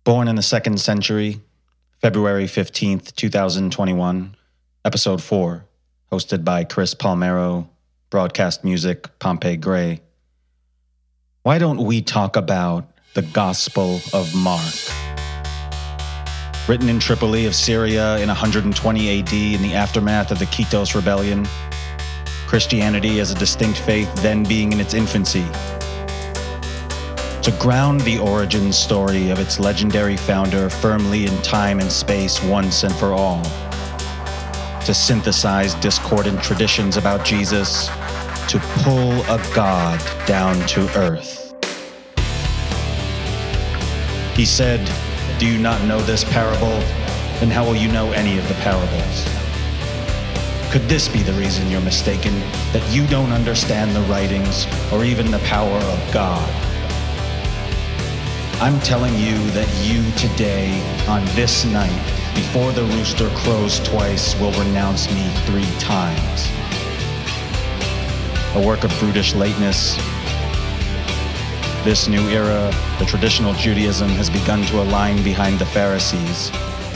Born in the 2nd century, February 15th, 2021, Episode 4, hosted by Chris Palmero, broadcast music, Pompey Gray. Why don't we talk about the Gospel of Mark? Written in Tripoli of Syria in 120 AD in the aftermath of the Kitos Rebellion, Christianity as a distinct faith then being in its infancy. To ground the origin story of its legendary founder firmly in time and space once and for all. To synthesize discordant traditions about Jesus, to pull a God down to earth. He said, "Do you not know this parable? Then how will you know any of the parables?" Could this be the reason you're mistaken, that you don't understand the writings or even the power of God? I'm telling you that you today, on this night, before the rooster crows twice, will renounce me 3 times. A work of brutish lateness. This new era, the traditional Judaism has begun to align behind the Pharisees.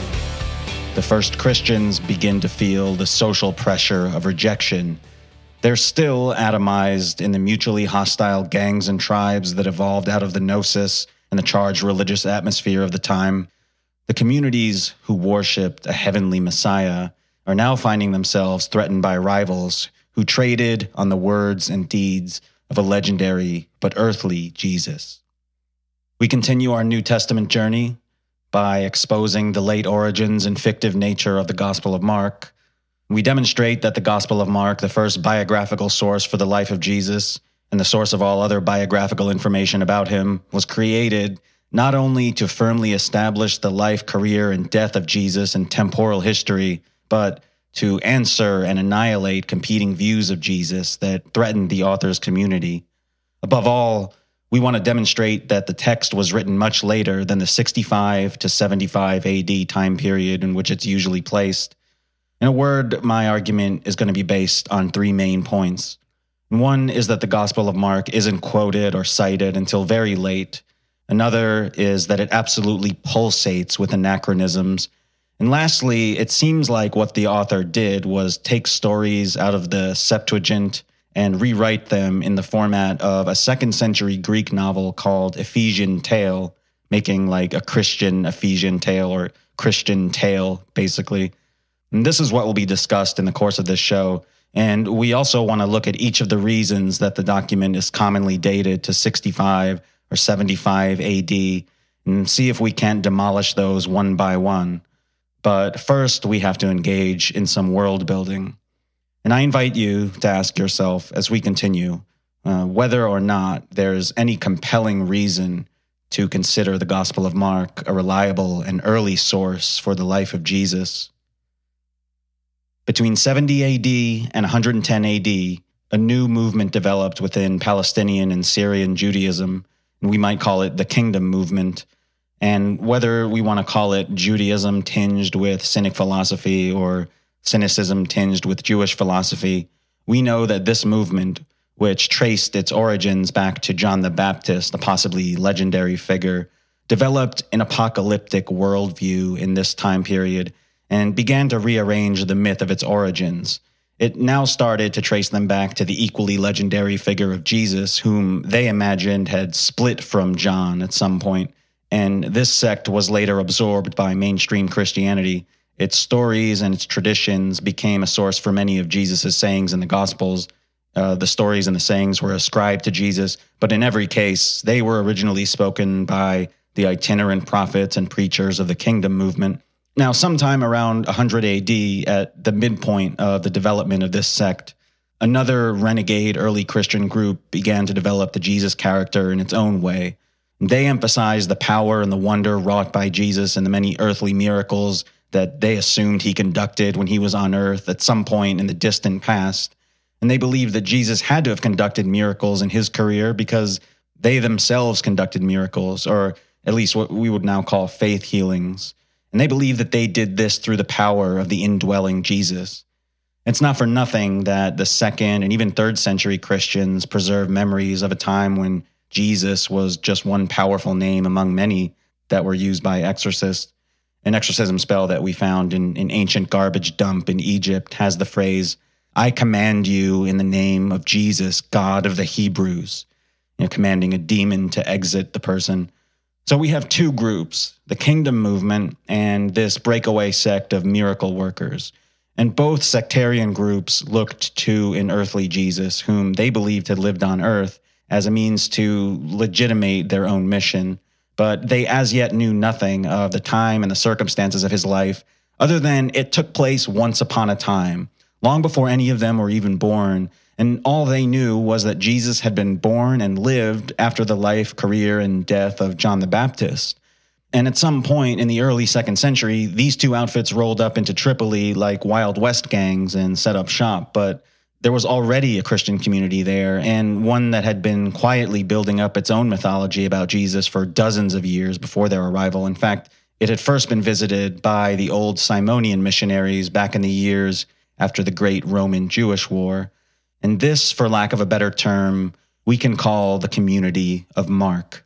The first Christians begin to feel the social pressure of rejection. They're still atomized in the mutually hostile gangs and tribes that evolved out of the gnosis and the charged religious atmosphere of the time. The communities who worshipped a heavenly Messiah are now finding themselves threatened by rivals who traded on the words and deeds of a legendary but earthly Jesus. We continue our New Testament journey by exposing the late origins and fictive nature of the Gospel of Mark. We demonstrate that the Gospel of Mark, the first biographical source for the life of Jesus and the source of all other biographical information about him, was created not only to firmly establish the life, career, and death of Jesus in temporal history, but to answer and annihilate competing views of Jesus that threatened the author's community. Above all, we want to demonstrate that the text was written much later than the 65 to 75 AD time period in which it's usually placed. In a word, my argument is going to be based on 3 main points. One is that the Gospel of Mark isn't quoted or cited until very late. Another is that it absolutely pulsates with anachronisms. And lastly, it seems like what the author did was take stories out of the Septuagint and rewrite them in the format of a 2nd century Greek novel called Ephesian Tale, making like a Christian Ephesian Tale or Christian tale, basically. And this is what will be discussed in the course of this show. And we also want to look at each of the reasons that the document is commonly dated to 65 or 75 AD and see if we can't demolish those one by one. But first, we have to engage in some world building. And I invite you to ask yourself as we continue whether or not there's any compelling reason to consider the Gospel of Mark a reliable and early source for the life of Jesus. Between 70 AD and 110 AD, a new movement developed within Palestinian and Syrian Judaism, and we might call it the Kingdom Movement. And whether we want to call it Judaism tinged with Cynic philosophy or cynicism tinged with Jewish philosophy, we know that this movement, which traced its origins back to John the Baptist, a possibly legendary figure, developed an apocalyptic worldview in this time period and began to rearrange the myth of its origins. It now started to trace them back to the equally legendary figure of Jesus, whom they imagined had split from John at some point. And this sect was later absorbed by mainstream Christianity. Its stories and its traditions became a source for many of Jesus' sayings in the Gospels. The stories and the sayings were ascribed to Jesus, but in every case, they were originally spoken by the itinerant prophets and preachers of the Kingdom Movement. Now, sometime around 100 AD, at the midpoint of the development of this sect, another renegade early Christian group began to develop the Jesus character in its own way. They emphasized the power and the wonder wrought by Jesus and the many earthly miracles that they assumed he conducted when he was on earth at some point in the distant past. And they believed that Jesus had to have conducted miracles in his career because they themselves conducted miracles, or at least what we would now call faith healings. And they believed that they did this through the power of the indwelling Jesus. It's not for nothing that the 2nd and even 3rd century Christians preserve memories of a time when Jesus was just one powerful name among many. that were used by exorcists. An exorcism spell that we found in an ancient garbage dump in Egypt has the phrase, "I command you in the name of Jesus, God of the Hebrews," commanding a demon to exit the person. So we have two groups, the kingdom movement and this breakaway sect of miracle workers. And both sectarian groups looked to an earthly Jesus, whom they believed had lived on earth, as a means to legitimate their own mission. But they as yet knew nothing of the time and the circumstances of his life, other than it took place once upon a time, long before any of them were even born. And all they knew was that Jesus had been born and lived after the life, career, and death of John the Baptist. And at some point in the early 2nd century, these two outfits rolled up into Tripoli like Wild West gangs and set up shop. But there was already a Christian community there, and one that had been quietly building up its own mythology about Jesus for dozens of years before their arrival. In fact, it had first been visited by the old Simonian missionaries back in the years after the Great Roman-Jewish War. And this, for lack of a better term, we can call the community of Mark.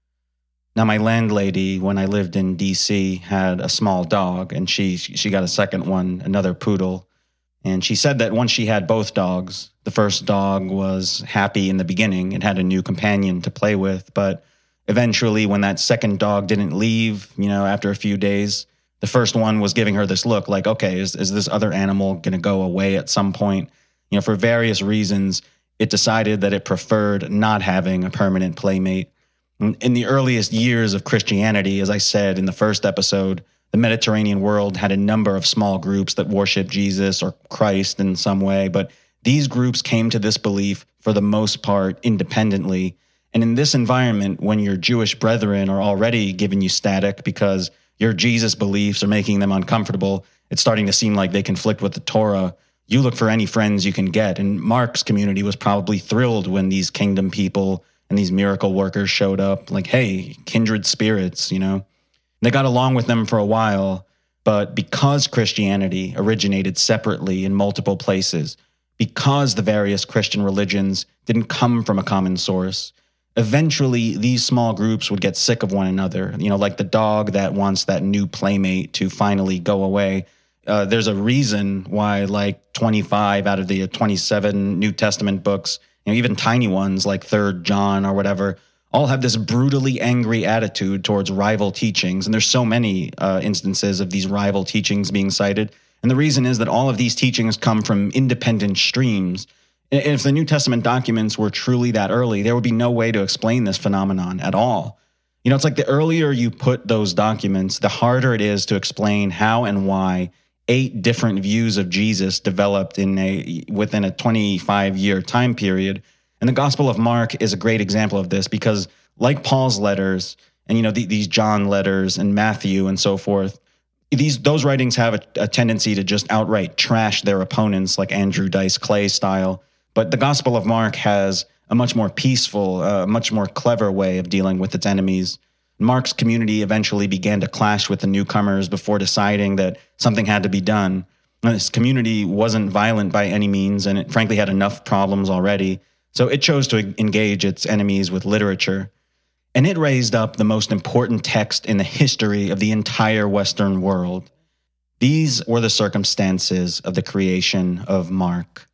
Now, my landlady, when I lived in D.C., had a small dog, and she got a second one, another poodle. And she said that once she had both dogs, the first dog was happy in the beginning. It had a new companion to play with. But eventually, when that second dog didn't leave, after a few days, the first one was giving her this look like, okay, is this other animal going to go away at some point? For various reasons, it decided that it preferred not having a permanent playmate. In the earliest years of Christianity, as I said in the first episode, the Mediterranean world had a number of small groups that worshiped Jesus or Christ in some way, but these groups came to this belief for the most part independently. And in this environment, when your Jewish brethren are already giving you static because your Jesus beliefs are making them uncomfortable, it's starting to seem like they conflict with the Torah, you look for any friends you can get. And Mark's community was probably thrilled when these kingdom people and these miracle workers showed up, like, hey, kindred spirits, They got along with them for a while, but because Christianity originated separately in multiple places, because the various Christian religions didn't come from a common source, eventually these small groups would get sick of one another, like the dog that wants that new playmate to finally go away. There's a reason why like 25 out of the 27 New Testament books, even tiny ones like 3rd John or whatever, all have this brutally angry attitude towards rival teachings. And there's so many instances of these rival teachings being cited. And the reason is that all of these teachings come from independent streams. If the New Testament documents were truly that early, there would be no way to explain this phenomenon at all. It's like the earlier you put those documents, the harder it is to explain how and why 8 different views of Jesus developed within a 25-year time period. And the Gospel of Mark is a great example of this because, like Paul's letters and these John letters and Matthew and so forth, those writings have a tendency to just outright trash their opponents, like Andrew Dice Clay style. But the Gospel of Mark has a much more peaceful, much more clever way of dealing with its enemies. Mark's community eventually began to clash with the newcomers before deciding that something had to be done. This community wasn't violent by any means, and it frankly had enough problems already. So it chose to engage its enemies with literature. And it raised up the most important text in the history of the entire Western world. These were the circumstances of the creation of Mark.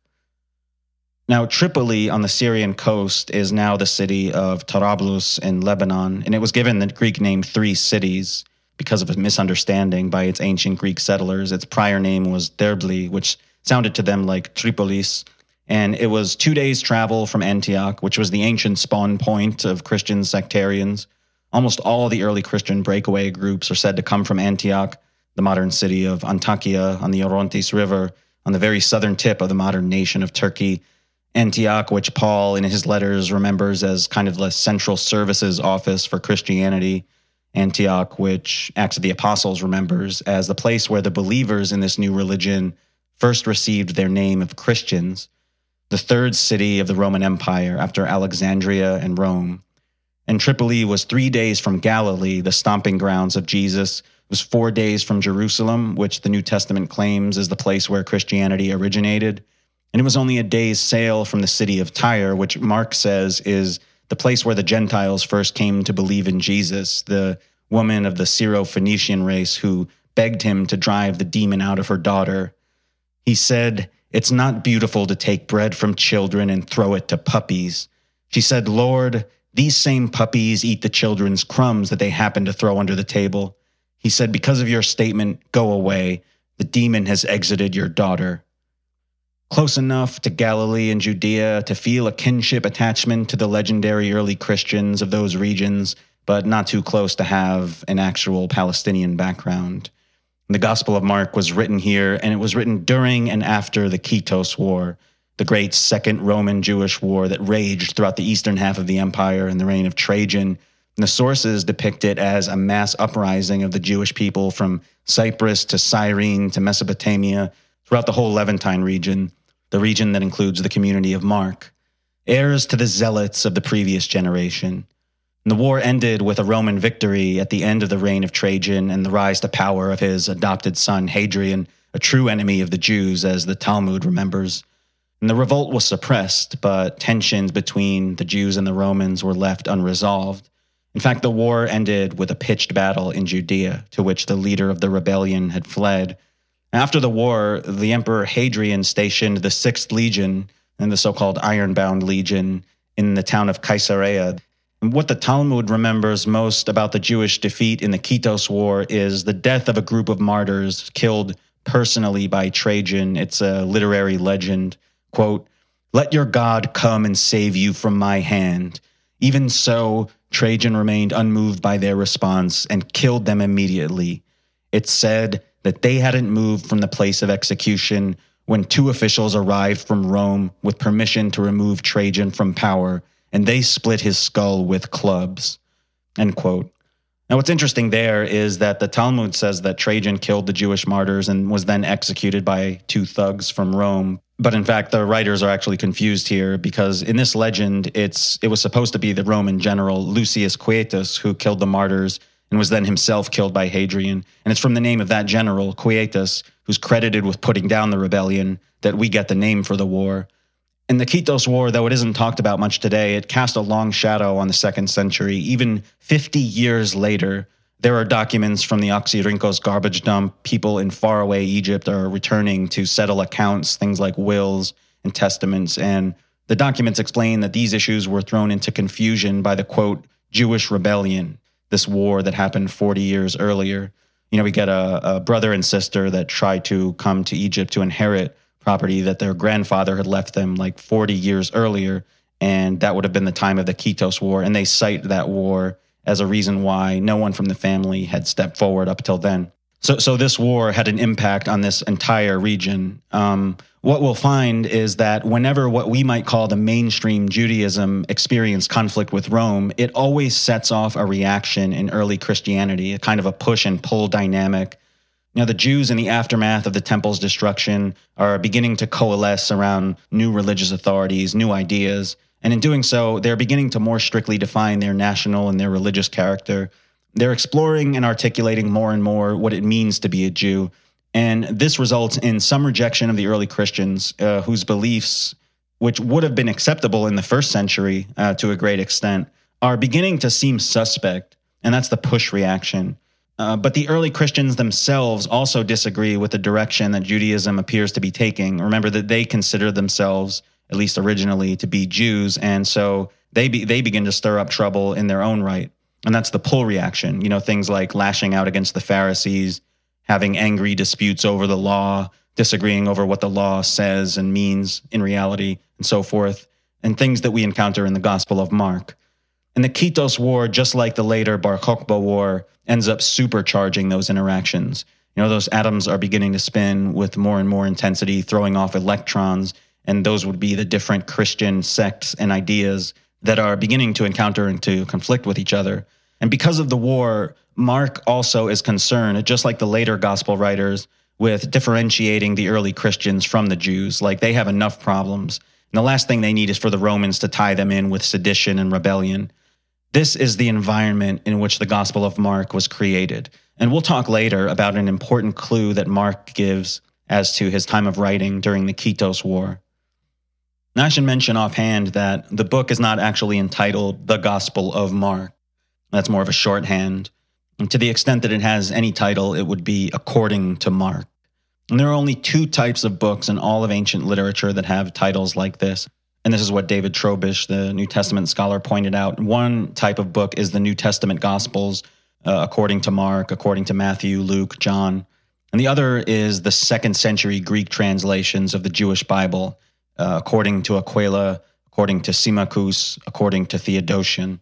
Now, Tripoli on the Syrian coast is now the city of Trablus in Lebanon, and it was given the Greek name Three Cities because of a misunderstanding by its ancient Greek settlers. Its prior name was Derbli, which sounded to them like Tripolis, and it was 2 days' travel from Antioch, which was the ancient spawn point of Christian sectarians. Almost all the early Christian breakaway groups are said to come from Antioch, the modern city of Antakya on the Orontes River, on the very southern tip of the modern nation of Turkey. Antioch, which Paul in his letters remembers as kind of the central services office for Christianity. Antioch, which Acts of the Apostles remembers as the place where the believers in this new religion first received their name of Christians, the 3rd city of the Roman Empire after Alexandria and Rome. And Tripoli was 3 days from Galilee, the stomping grounds of Jesus. It was 4 days from Jerusalem, which the New Testament claims is the place where Christianity originated. And it was only a day's sail from the city of Tyre, which Mark says is the place where the Gentiles first came to believe in Jesus, the woman of the Syro-Phoenician race who begged him to drive the demon out of her daughter. He said, "It's not beautiful to take bread from children and throw it to puppies." She said, "Lord, these same puppies eat the children's crumbs that they happen to throw under the table." He said, "Because of your statement, go away. The demon has exited your daughter." Close enough to Galilee and Judea to feel a kinship attachment to the legendary early Christians of those regions, but not too close to have an actual Palestinian background. The Gospel of Mark was written here, and it was written during and after the Kitos War, the great Second Roman Jewish War that raged throughout the eastern half of the empire in the reign of Trajan. And the sources depict it as a mass uprising of the Jewish people from Cyprus to Cyrene to Mesopotamia throughout the whole Levantine region, the region that includes the community of Mark, heirs to the zealots of the previous generation. And the war ended with a Roman victory at the end of the reign of Trajan and the rise to power of his adopted son Hadrian, a true enemy of the Jews, as the Talmud remembers. And the revolt was suppressed, but tensions between the Jews and the Romans were left unresolved. In fact, the war ended with a pitched battle in Judea, to which the leader of the rebellion had fled. After the war, the Emperor Hadrian stationed the 6th Legion and the so-called Ironbound Legion in the town of Caesarea. And what the Talmud remembers most about the Jewish defeat in the Kitos War is the death of a group of martyrs killed personally by Trajan. It's a literary legend. Quote, "Let your God come and save you from my hand." Even so, Trajan remained unmoved by their response and killed them immediately. It's said that they hadn't moved from the place of execution when 2 officials arrived from Rome with permission to remove Trajan from power, and they split his skull with clubs. End quote. Now, what's interesting there is that the Talmud says that Trajan killed the Jewish martyrs and was then executed by 2 thugs from Rome. But in fact, the writers are actually confused here because in this legend, it was supposed to be the Roman general Lucius Quietus who killed the martyrs and was then himself killed by Hadrian. And it's from the name of that general, Quietus, who's credited with putting down the rebellion, that we get the name for the war. In the Kitos War, though it isn't talked about much today, it cast a long shadow on the 2nd century. Even 50 years later, there are documents from the Oxyrhynchos garbage dump. People in faraway Egypt are returning to settle accounts, things like wills and testaments. And the documents explain that these issues were thrown into confusion by the, quote, Jewish rebellion, this war that happened 40 years earlier. We get a brother and sister that tried to come to Egypt to inherit property that their grandfather had left them like 40 years earlier, and that would have been the time of the Kitos War, and they cite that war as a reason why no one from the family had stepped forward up till then. So this war had an impact on this entire region. What we'll find is that whenever what we might call the mainstream Judaism experienced conflict with Rome, it always sets off a reaction in early Christianity, a kind of a push and pull dynamic. The Jews in the aftermath of the temple's destruction are beginning to coalesce around new religious authorities, new ideas, and in doing so, they're beginning to more strictly define their national and their religious character. They're exploring and articulating more and more what it means to be a Jew, and this results in some rejection of the early Christians whose beliefs, which would have been acceptable in the 1st century to a great extent, are beginning to seem suspect, and that's the push reaction. But the early Christians themselves also disagree with the direction that Judaism appears to be taking. Remember that they consider themselves, at least originally, to be Jews, and so they begin to stir up trouble in their own right. And that's the pull reaction, things like lashing out against the Pharisees, having angry disputes over the law, disagreeing over what the law says and means in reality, and so forth, and things that we encounter in the Gospel of Mark. And the Kitos War, just like the later Bar Kokhba War, ends up supercharging those interactions. Those atoms are beginning to spin with more and more intensity, throwing off electrons, and those would be the different Christian sects and ideas that are beginning to encounter and to conflict with each other. And because of the war, Mark also is concerned, just like the later gospel writers, with differentiating the early Christians from the Jews. Like, they have enough problems. And the last thing they need is for the Romans to tie them in with sedition and rebellion. This is the environment in which the Gospel of Mark was created. And we'll talk later about an important clue that Mark gives as to his time of writing during the Kitos War. Now, I should mention offhand that the book is not actually entitled The Gospel of Mark. That's more of a shorthand. And to the extent that it has any title, it would be According to Mark. And there are only two types of books in all of ancient literature that have titles like this. And this is what David Trobisch, the New Testament scholar, pointed out. One type of book is the New Testament Gospels, according to Mark, according to Matthew, Luke, John. And the other is the 2nd century Greek translations of the Jewish Bible, according to Aquila, according to Symmachus, according to Theodotion.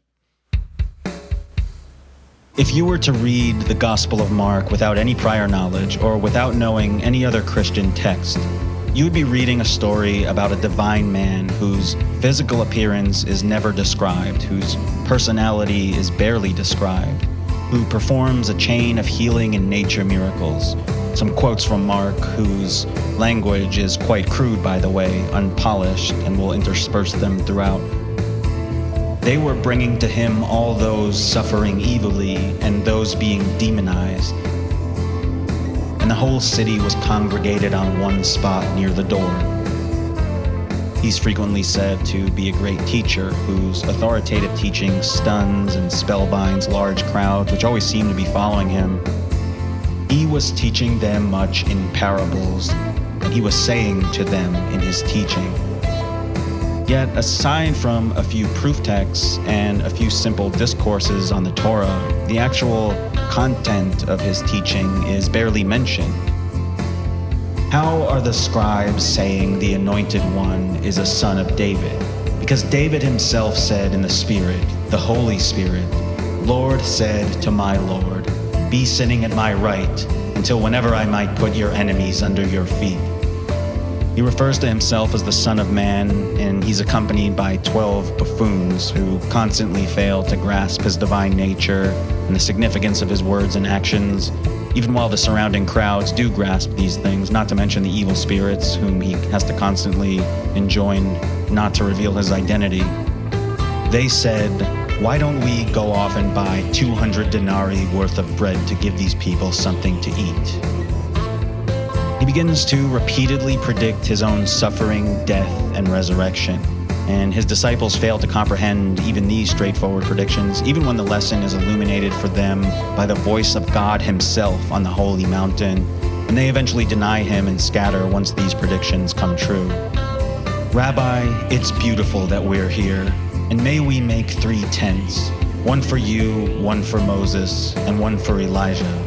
If you were to read the Gospel of Mark without any prior knowledge or without knowing any other Christian text, you would be reading a story about a divine man whose physical appearance is never described, whose personality is barely described, who performs a chain of healing and nature miracles. Some quotes from Mark, whose language is quite crude, by the way, unpolished, and we'll intersperse them throughout. They were bringing to him all those suffering evilly and those being demonized. And the whole city was congregated on one spot near the door. He's frequently said to be a great teacher whose authoritative teaching stuns and spellbinds large crowds, which always seem to be following him. He was teaching them much in parables, and he was saying to them in his teaching. Yet, aside from a few proof texts and a few simple discourses on the Torah, the actual content of his teaching is barely mentioned. How are the scribes saying the Anointed One is a son of David? Because David himself said in the Spirit, the Holy Spirit, Lord said to my Lord, be sitting at my right until whenever I might put your enemies under your feet. He refers to himself as the Son of Man, and he's accompanied by 12 buffoons who constantly fail to grasp his divine nature and the significance of his words and actions, even while the surrounding crowds do grasp these things, not to mention the evil spirits whom he has to constantly enjoin not to reveal his identity. They said, why don't we go off and buy 200 denarii worth of bread to give these people something to eat? He begins to repeatedly predict his own suffering, death, and resurrection. And his disciples fail to comprehend even these straightforward predictions, even when the lesson is illuminated for them by the voice of God himself on the holy mountain, and they eventually deny him and scatter once these predictions come true. Rabbi, it's beautiful that we're here, and may we make 3 tents, one for you, one for Moses, and one for Elijah.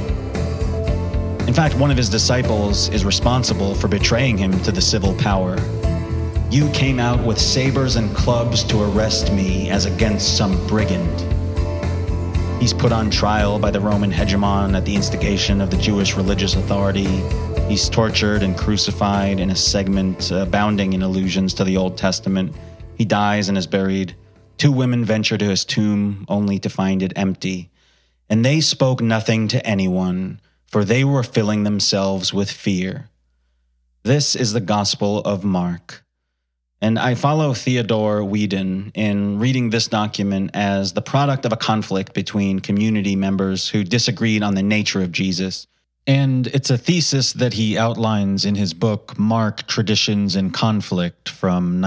In fact, one of his disciples is responsible for betraying him to the civil power. You came out with sabers and clubs to arrest me as against some brigand. He's put on trial by the Roman hegemon at the instigation of the Jewish religious authority. He's tortured and crucified in a segment abounding in allusions to the Old Testament. He dies and is buried. 2 women venture to his tomb only to find it empty. And they spoke nothing to anyone, for they were filling themselves with fear. This is the Gospel of Mark. And I follow Theodore Whedon in reading this document as the product of a conflict between community members who disagreed on the nature of Jesus. And it's a thesis that he outlines in his book, Mark, Traditions and Conflict, from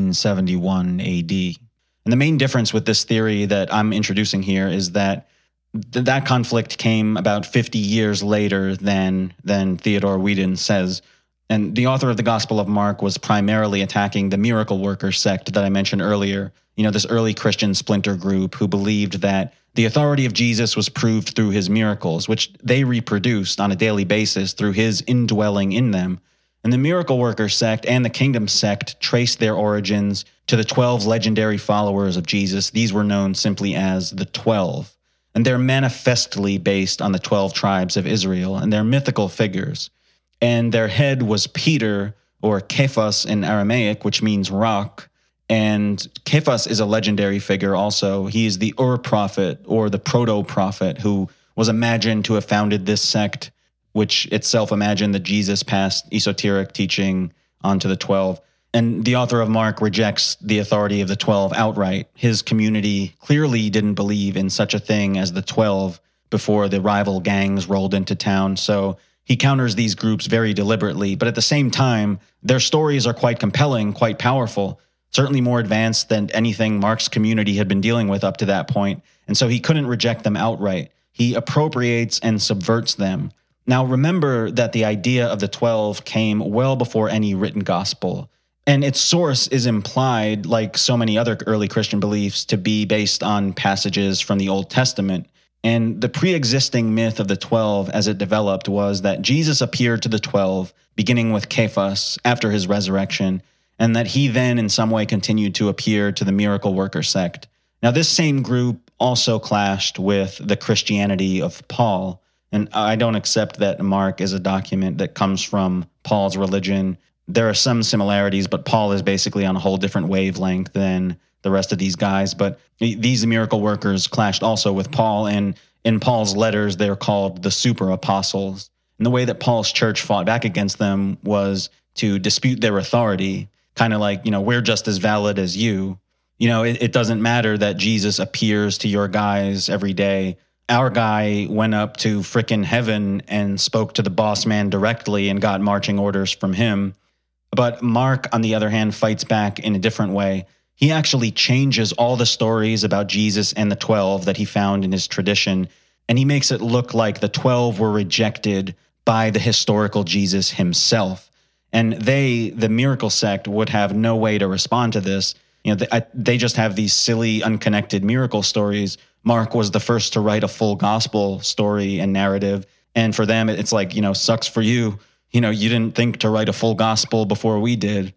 1971 AD. And the main difference with this theory that I'm introducing here is that that conflict came about 50 years later than Theodore Whedon says. And the author of the Gospel of Mark was primarily attacking the miracle worker sect that I mentioned earlier. You know, this early Christian splinter group who believed that the authority of Jesus was proved through his miracles, which they reproduced on a daily basis through his indwelling in them. And the miracle worker sect and the kingdom sect traced their origins to the 12 legendary followers of Jesus. These were known simply as the 12. And they're manifestly based on the 12 tribes of Israel, and they're mythical figures. And their head was Peter, or Kephas in Aramaic, which means rock. And Kephas is a legendary figure also. He is the Ur-prophet, or the proto-prophet, who was imagined to have founded this sect, which itself imagined that Jesus passed esoteric teaching onto the 12. And the author of Mark rejects the authority of the 12 outright. His community clearly didn't believe in such a thing as the 12 before the rival gangs rolled into town. So he counters these groups very deliberately. But at the same time, their stories are quite compelling, quite powerful, certainly more advanced than anything Mark's community had been dealing with up to that point. And so he couldn't reject them outright. he appropriates and subverts them. Now, remember that the idea of the 12 came well before any written gospel, and its source is implied, like so many other early Christian beliefs, to be based on passages from the Old Testament. And the pre-existing myth of the 12 as it developed was that Jesus appeared to the 12, beginning with Cephas after his resurrection, and that he then in some way continued to appear to the miracle worker sect. Now, this same group also clashed with the Christianity of Paul, and I don't accept that Mark is a document that comes from Paul's religion. There are some similarities, but Paul is basically on a whole different wavelength than the rest of these guys. But these miracle workers clashed also with Paul, and in Paul's letters, they're called the super apostles. And the way that Paul's church fought back against them was to dispute their authority, kind of like, we're just as valid as you. It doesn't matter that Jesus appears to your guys every day. Our guy went up to frickin' heaven and spoke to the boss man directly and got marching orders from him. But Mark, on the other hand, fights back in a different way. He actually changes all the stories about Jesus and the 12 that he found in his tradition, and he makes it look like the 12 were rejected by the historical Jesus himself. And they, the miracle sect, would have no way to respond to this. They just have these silly, unconnected miracle stories. Mark was the first to write a full gospel story and narrative. And for them, it's like, sucks for you. You didn't think to write a full gospel before we did.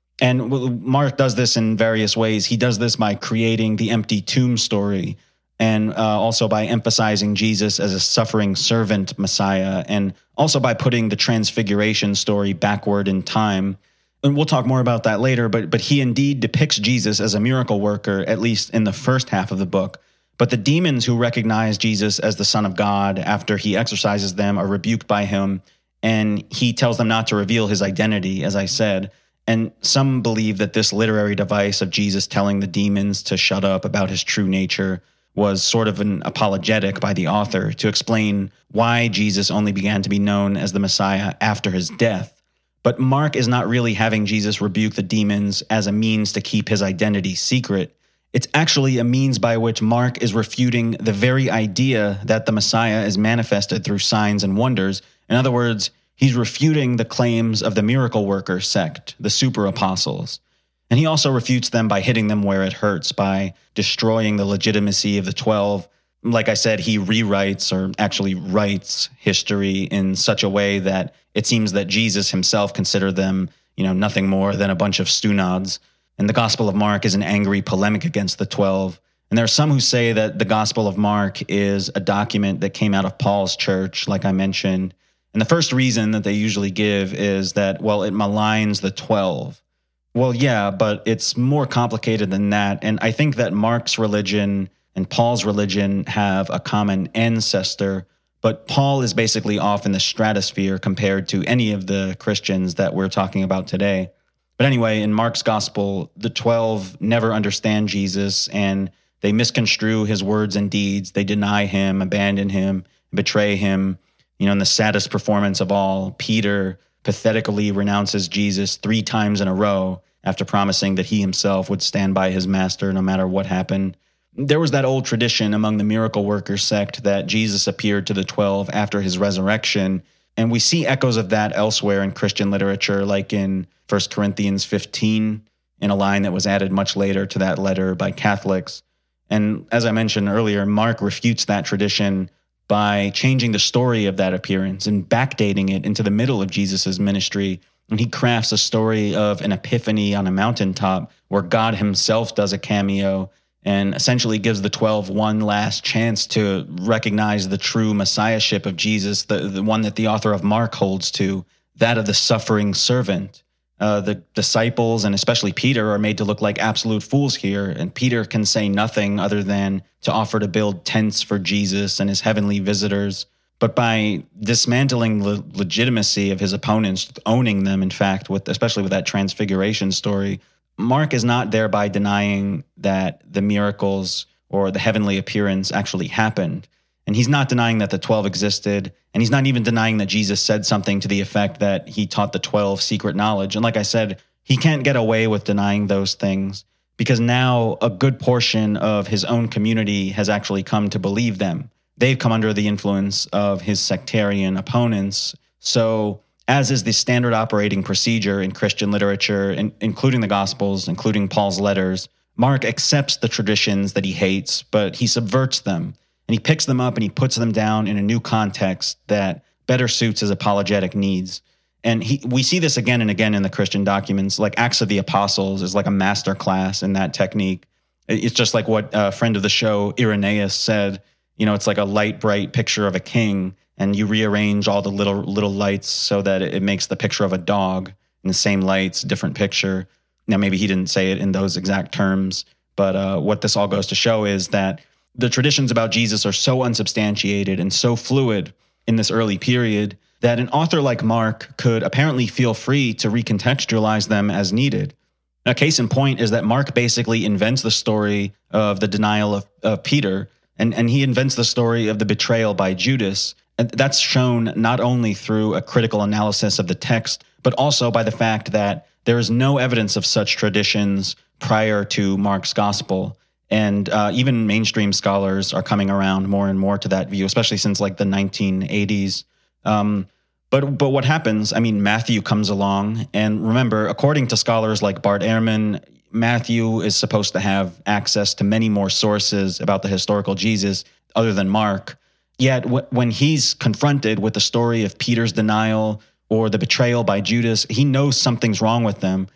And Mark does this in various ways. He does this by creating the empty tomb story, and also by emphasizing Jesus as a suffering servant Messiah, and also by putting the transfiguration story backward in time. And we'll talk more about that later, but he indeed depicts Jesus as a miracle worker, at least in the first half of the book. But the demons who recognize Jesus as the Son of God after he exorcises them are rebuked by him, and he tells them not to reveal his identity, as I said. And some believe that this literary device of Jesus telling the demons to shut up about his true nature was sort of an apologetic by the author to explain why Jesus only began to be known as the Messiah after his death. But Mark is not really having Jesus rebuke the demons as a means to keep his identity secret. It's actually a means by which Mark is refuting the very idea that the Messiah is manifested through signs and wonders. In other words, he's refuting the claims of the miracle worker sect, the super apostles. And he also refutes them by hitting them where it hurts, by destroying the legitimacy of the 12. Like I said, he rewrites, or actually writes, history in such a way that it seems that Jesus himself considered them, nothing more than a bunch of stewnods. And the Gospel of Mark is an angry polemic against the 12. And there are some who say that the Gospel of Mark is a document that came out of Paul's church, like I mentioned. And the first reason that they usually give is that, well, it maligns the 12. Well, yeah, but it's more complicated than that. And I think that Mark's religion and Paul's religion have a common ancestor, but Paul is basically off in the stratosphere compared to any of the Christians that we're talking about today. But anyway, in Mark's gospel, the 12 never understand Jesus, and they misconstrue his words and deeds. They deny him, abandon him, betray him. In the saddest performance of all, Peter pathetically renounces Jesus 3 times in a row after promising that he himself would stand by his master no matter what happened. There was that old tradition among the miracle worker sect that Jesus appeared to the 12 after his resurrection, and we see echoes of that elsewhere in Christian literature, like in 1 Corinthians 15, in a line that was added much later to that letter by Catholics. And as I mentioned earlier, Mark refutes that tradition by changing the story of that appearance and backdating it into the middle of Jesus' ministry. And he crafts a story of an epiphany on a mountaintop where God himself does a cameo and essentially gives the 12 one last chance to recognize the true messiahship of Jesus, the one that the author of Mark holds to, that of the suffering servant. The disciples, and especially Peter, are made to look like absolute fools here, and Peter can say nothing other than to offer to build tents for Jesus and his heavenly visitors. But by dismantling the legitimacy of his opponents, owning them, in fact, especially with that transfiguration story, Mark is not thereby denying that the miracles or the heavenly appearance actually happened. And he's not denying that the 12 existed, and he's not even denying that Jesus said something to the effect that he taught the 12 secret knowledge. And like I said, he can't get away with denying those things because now a good portion of his own community has actually come to believe them. they've come under the influence of his sectarian opponents. So, as is the standard operating procedure in Christian literature, including the Gospels, including Paul's letters, Mark accepts the traditions that he hates, but he subverts them, and he picks them up and he puts them down in a new context that better suits his apologetic needs. And we see this again and again in the Christian documents, like Acts of the Apostles is like a master class in that technique. It's just like what a friend of the show, Irenaeus, said. It's like a light, bright picture of a king, and you rearrange all the little lights so that it makes the picture of a dog in the same lights, different picture. Now, maybe he didn't say it in those exact terms, but what this all goes to show is that the traditions about Jesus are so unsubstantiated and so fluid in this early period that an author like Mark could apparently feel free to recontextualize them as needed. A case in point is that Mark basically invents the story of the denial of Peter, and he invents the story of the betrayal by Judas. And that's shown not only through a critical analysis of the text, but also by the fact that there is no evidence of such traditions prior to Mark's gospel. And even mainstream scholars are coming around more and more to that view, especially since like the 1980s. But what happens? Matthew comes along, and remember, according to scholars like Bart Ehrman, Matthew is supposed to have access to many more sources about the historical Jesus other than Mark. Yet when he's confronted with the story of Peter's denial or the betrayal by Judas, he knows something's wrong with them.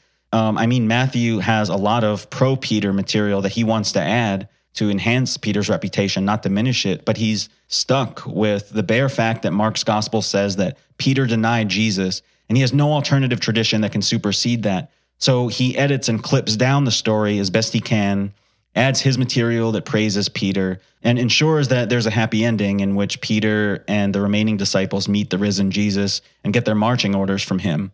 Matthew has a lot of pro-Peter material that he wants to add to enhance Peter's reputation, not diminish it, but he's stuck with the bare fact that Mark's gospel says that Peter denied Jesus, and he has no alternative tradition that can supersede that. So he edits and clips down the story as best he can, adds his material that praises Peter, and ensures that there's a happy ending in which Peter and the remaining disciples meet the risen Jesus and get their marching orders from him.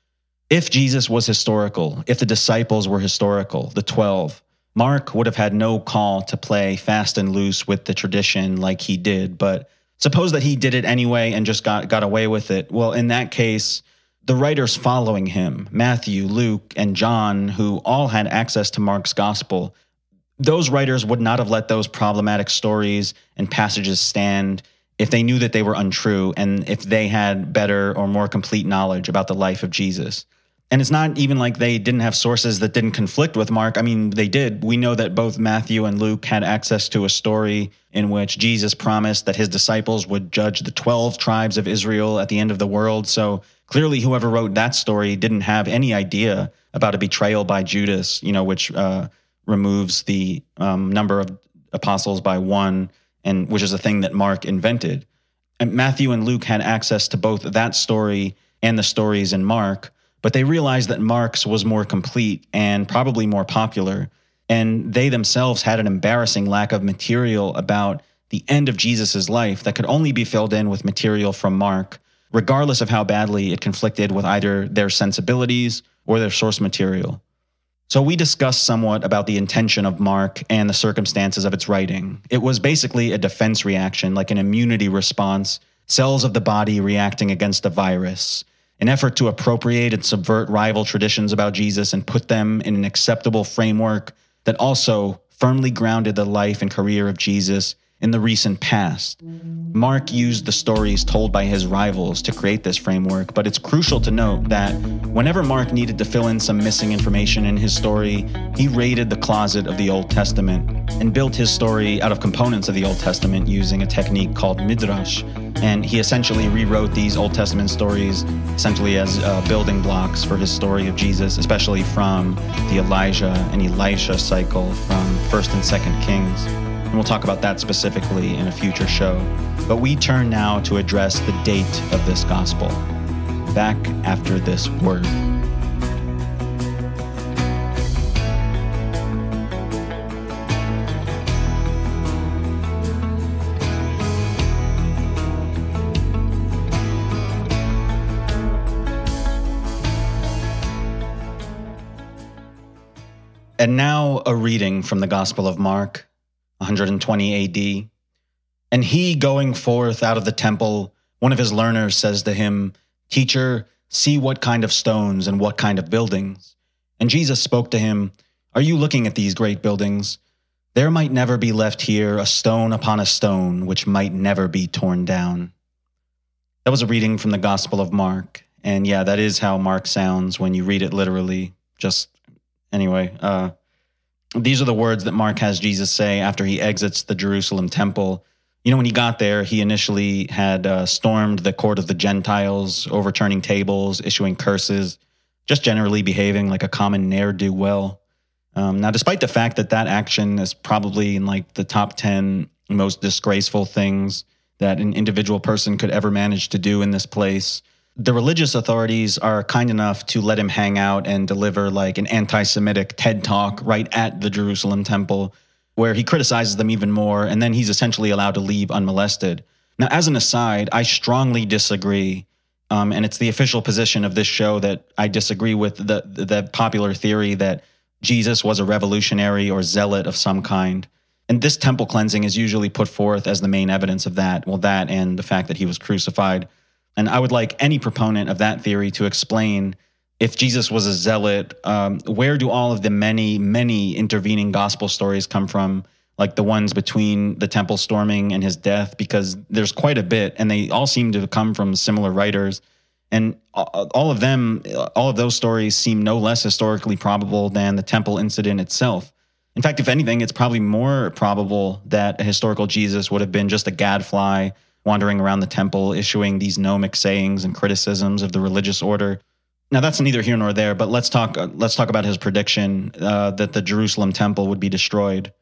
If Jesus was historical, if the disciples were historical, the 12, Mark would have had no call to play fast and loose with the tradition like he did, but suppose that he did it anyway and just got away with it. Well, in that case, the writers following him, Matthew, Luke, and John, who all had access to Mark's gospel, those writers would not have let those problematic stories and passages stand if they knew that they were untrue and if they had better or more complete knowledge about the life of Jesus. And it's not even like they didn't have sources that didn't conflict with Mark. They did. We know that both Matthew and Luke had access to a story in which Jesus promised that his disciples would judge the 12 tribes of Israel at the end of the world. So clearly whoever wrote that story didn't have any idea about a betrayal by Judas, which removes the number of apostles by one, and which is a thing that Mark invented. And Matthew and Luke had access to both that story and the stories in Mark, but they realized that Mark's was more complete and probably more popular, and they themselves had an embarrassing lack of material about the end of Jesus' life that could only be filled in with material from Mark, regardless of how badly it conflicted with either their sensibilities or their source material. So we discussed somewhat about the intention of Mark and the circumstances of its writing. It was basically a defense reaction, like an immunity response, cells of the body reacting against a virus, an effort to appropriate and subvert rival traditions about Jesus and put them in an acceptable framework that also firmly grounded the life and career of Jesus in the recent past. Mark used the stories told by his rivals to create this framework, but it's crucial to note that whenever Mark needed to fill in some missing information in his story, he raided the closet of the Old Testament and built his story out of components of the Old Testament using a technique called midrash. And he essentially rewrote these Old Testament stories essentially as building blocks for his story of Jesus, especially from the Elijah and Elisha cycle from 1st and 2nd Kings. And we'll talk about that specifically in a future show. But we turn now to address the date of this gospel. Back after this word. And now a reading from the Gospel of Mark, 120 AD. And he, going forth out of the temple, one of his learners says to him, "Teacher, see what kind of stones and what kind of buildings." And Jesus spoke to him, "Are you looking at these great buildings? There might never be left here a stone upon a stone which might never be torn down. That was a reading from the Gospel of Mark. And yeah, that is how Mark sounds when you read it literally. Anyway, these are the words that Mark has Jesus say after he exits the Jerusalem temple. When he got there, he initially had stormed the court of the Gentiles, overturning tables, issuing curses, just generally behaving like a common ne'er-do-well. Now, despite the fact that action is probably in like the top 10 most disgraceful things that an individual person could ever manage to do in this place, the religious authorities are kind enough to let him hang out and deliver like an anti-Semitic TED Talk right at the Jerusalem temple, where he criticizes them even more, and then he's essentially allowed to leave unmolested. Now, as an aside, I strongly disagree, and it's the official position of this show that I disagree with the popular theory that Jesus was a revolutionary or zealot of some kind. And this temple cleansing is usually put forth as the main evidence of that. Well, that and the fact that he was crucified. And I would like any proponent of that theory to explain, if Jesus was a zealot, where do all of the many, many intervening gospel stories come from, like the ones between the temple storming and his death? Because there's quite a bit, and they all seem to come from similar writers. And all of those stories seem no less historically probable than the temple incident itself. In fact, if anything, it's probably more probable that a historical Jesus would have been just a gadfly wandering around the temple, issuing these gnomic sayings and criticisms of the religious order. Now, that's neither here nor there, but let's talk about his prediction that the Jerusalem temple would be destroyed.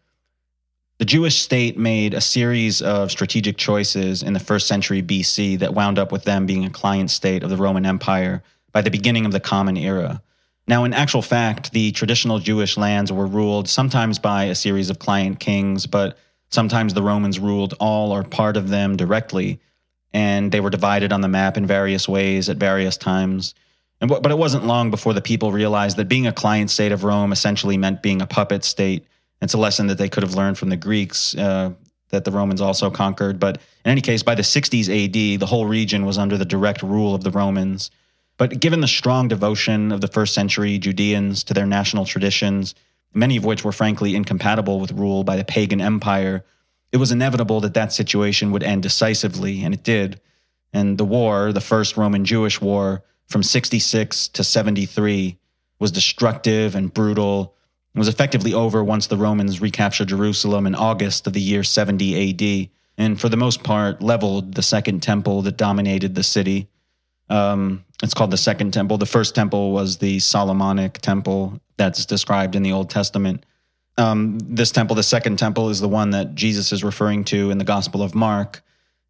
The Jewish state made a series of strategic choices in the 1st century BC that wound up with them being a client state of the Roman Empire by the beginning of the Common Era. Now, in actual fact, the traditional Jewish lands were ruled sometimes by a series of client kings, but sometimes the Romans ruled all or part of them directly, and they were divided on the map in various ways at various times. But it wasn't long before the people realized that being a client state of Rome essentially meant being a puppet state. It's a lesson that they could have learned from the Greeks that the Romans also conquered. But in any case, by the 60s AD, the whole region was under the direct rule of the Romans. But given the strong devotion of the 1st century Judeans to their national traditions, many of which were frankly incompatible with rule by the pagan empire, it was inevitable that situation would end decisively, and it did. And the war, the First Roman-Jewish War, from 66 to 73, was destructive and brutal. It was effectively over once the Romans recaptured Jerusalem in August of the year 70 AD, and for the most part leveled the Second Temple that dominated the city. It's called the Second Temple. The First Temple was the Solomonic Temple that's described in the Old Testament. This temple, the Second Temple, is the one that Jesus is referring to in the Gospel of Mark.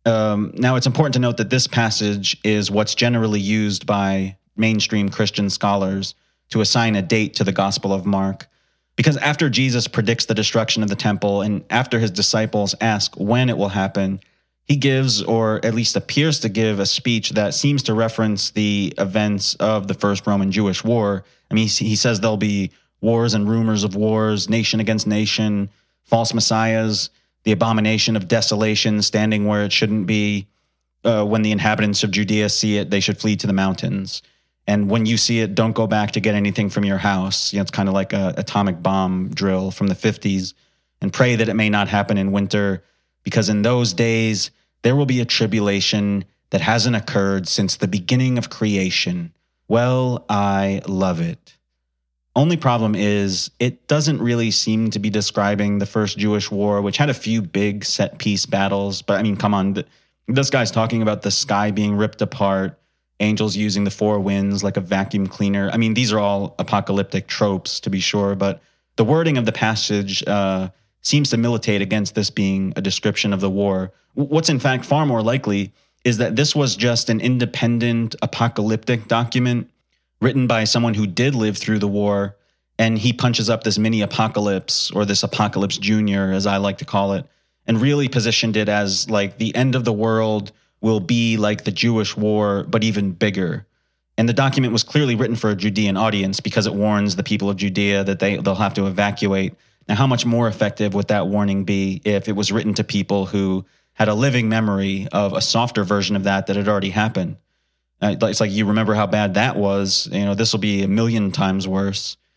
Now, it's important to note that this passage is what's generally used by mainstream Christian scholars to assign a date to the Gospel of Mark. Because after Jesus predicts the destruction of the temple, and after his disciples ask when it will happen, he gives, or at least appears to give, a speech that seems to reference the events of the First Roman-Jewish War. I mean, he says there'll be wars and rumors of wars, nation against nation, false messiahs, the abomination of desolation standing where it shouldn't be. When the inhabitants of Judea see it, they should flee to the mountains. And when you see it, don't go back to get anything from your house. It's kind of like an atomic bomb drill from the 50s. And pray that it may not happen in winter, because in those days there will be a tribulation that hasn't occurred since the beginning of creation. Well, I love it. Only problem is, it doesn't really seem to be describing the First Jewish War, which had a few big set-piece battles. But I mean, come on, this guy's talking about the sky being ripped apart, angels using the four winds like a vacuum cleaner. I mean, these are all apocalyptic tropes, to be sure, but the wording of the passage seems to militate against this being a description of the war. What's in fact far more likely is that this was just an independent apocalyptic document written by someone who did live through the war, and he punches up this mini apocalypse, or this apocalypse junior, as I like to call it, and really positioned it as like the end of the world will be like the Jewish war, but even bigger. And the document was clearly written for a Judean audience because it warns the people of Judea that they'll have to evacuate. Now, how much more effective would that warning be if it was written to people who had a living memory of a softer version of that had already happened? It's like, you remember how bad that was. This will be 1,000,000 times worse.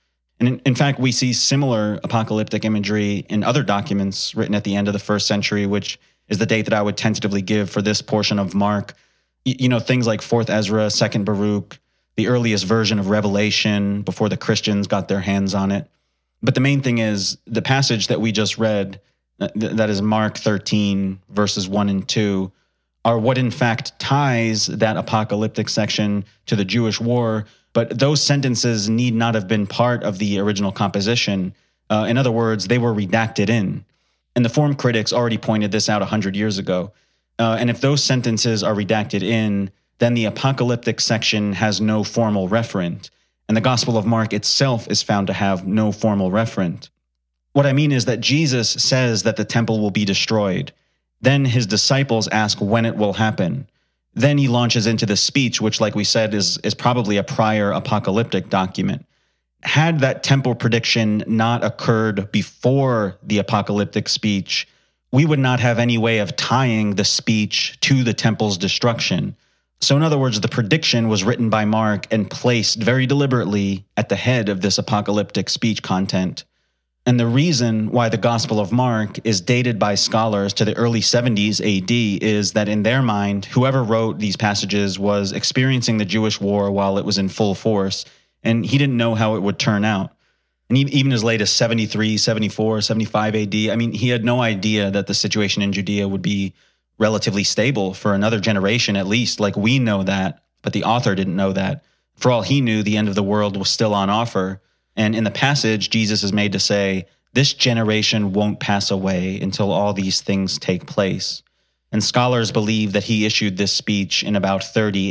And in fact, we see similar apocalyptic imagery in other documents written at the end of the first century, which is the date that I would tentatively give for this portion of Mark. Things like 4th Ezra, 2nd Baruch, the earliest version of Revelation before the Christians got their hands on it. But the main thing is the passage that we just read, that is Mark 13, verses 1 and 2, are what in fact ties that apocalyptic section to the Jewish war. But those sentences need not have been part of the original composition. In other words, they were redacted in. And the form critics already pointed this out 100 years ago. And if those sentences are redacted in, then the apocalyptic section has no formal referent. And the Gospel of Mark itself is found to have no formal referent. What I mean is that Jesus says that the temple will be destroyed. Then his disciples ask when it will happen. Then he launches into the speech, which, like we said, is probably a prior apocalyptic document. Had that temple prediction not occurred before the apocalyptic speech, we would not have any way of tying the speech to the temple's destruction. So in other words, the prediction was written by Mark and placed very deliberately at the head of this apocalyptic speech content. And the reason why the Gospel of Mark is dated by scholars to the early 70s AD is that in their mind, whoever wrote these passages was experiencing the Jewish war while it was in full force, and he didn't know how it would turn out. And even as late as 73, 74, 75 AD, he had no idea that the situation in Judea would be relatively stable for another generation at least. Like, we know that, but the author didn't know that. For all he knew, the end of the world was still on offer. And in the passage, Jesus is made to say, this generation won't pass away until all these things take place. And scholars believe that he issued this speech in about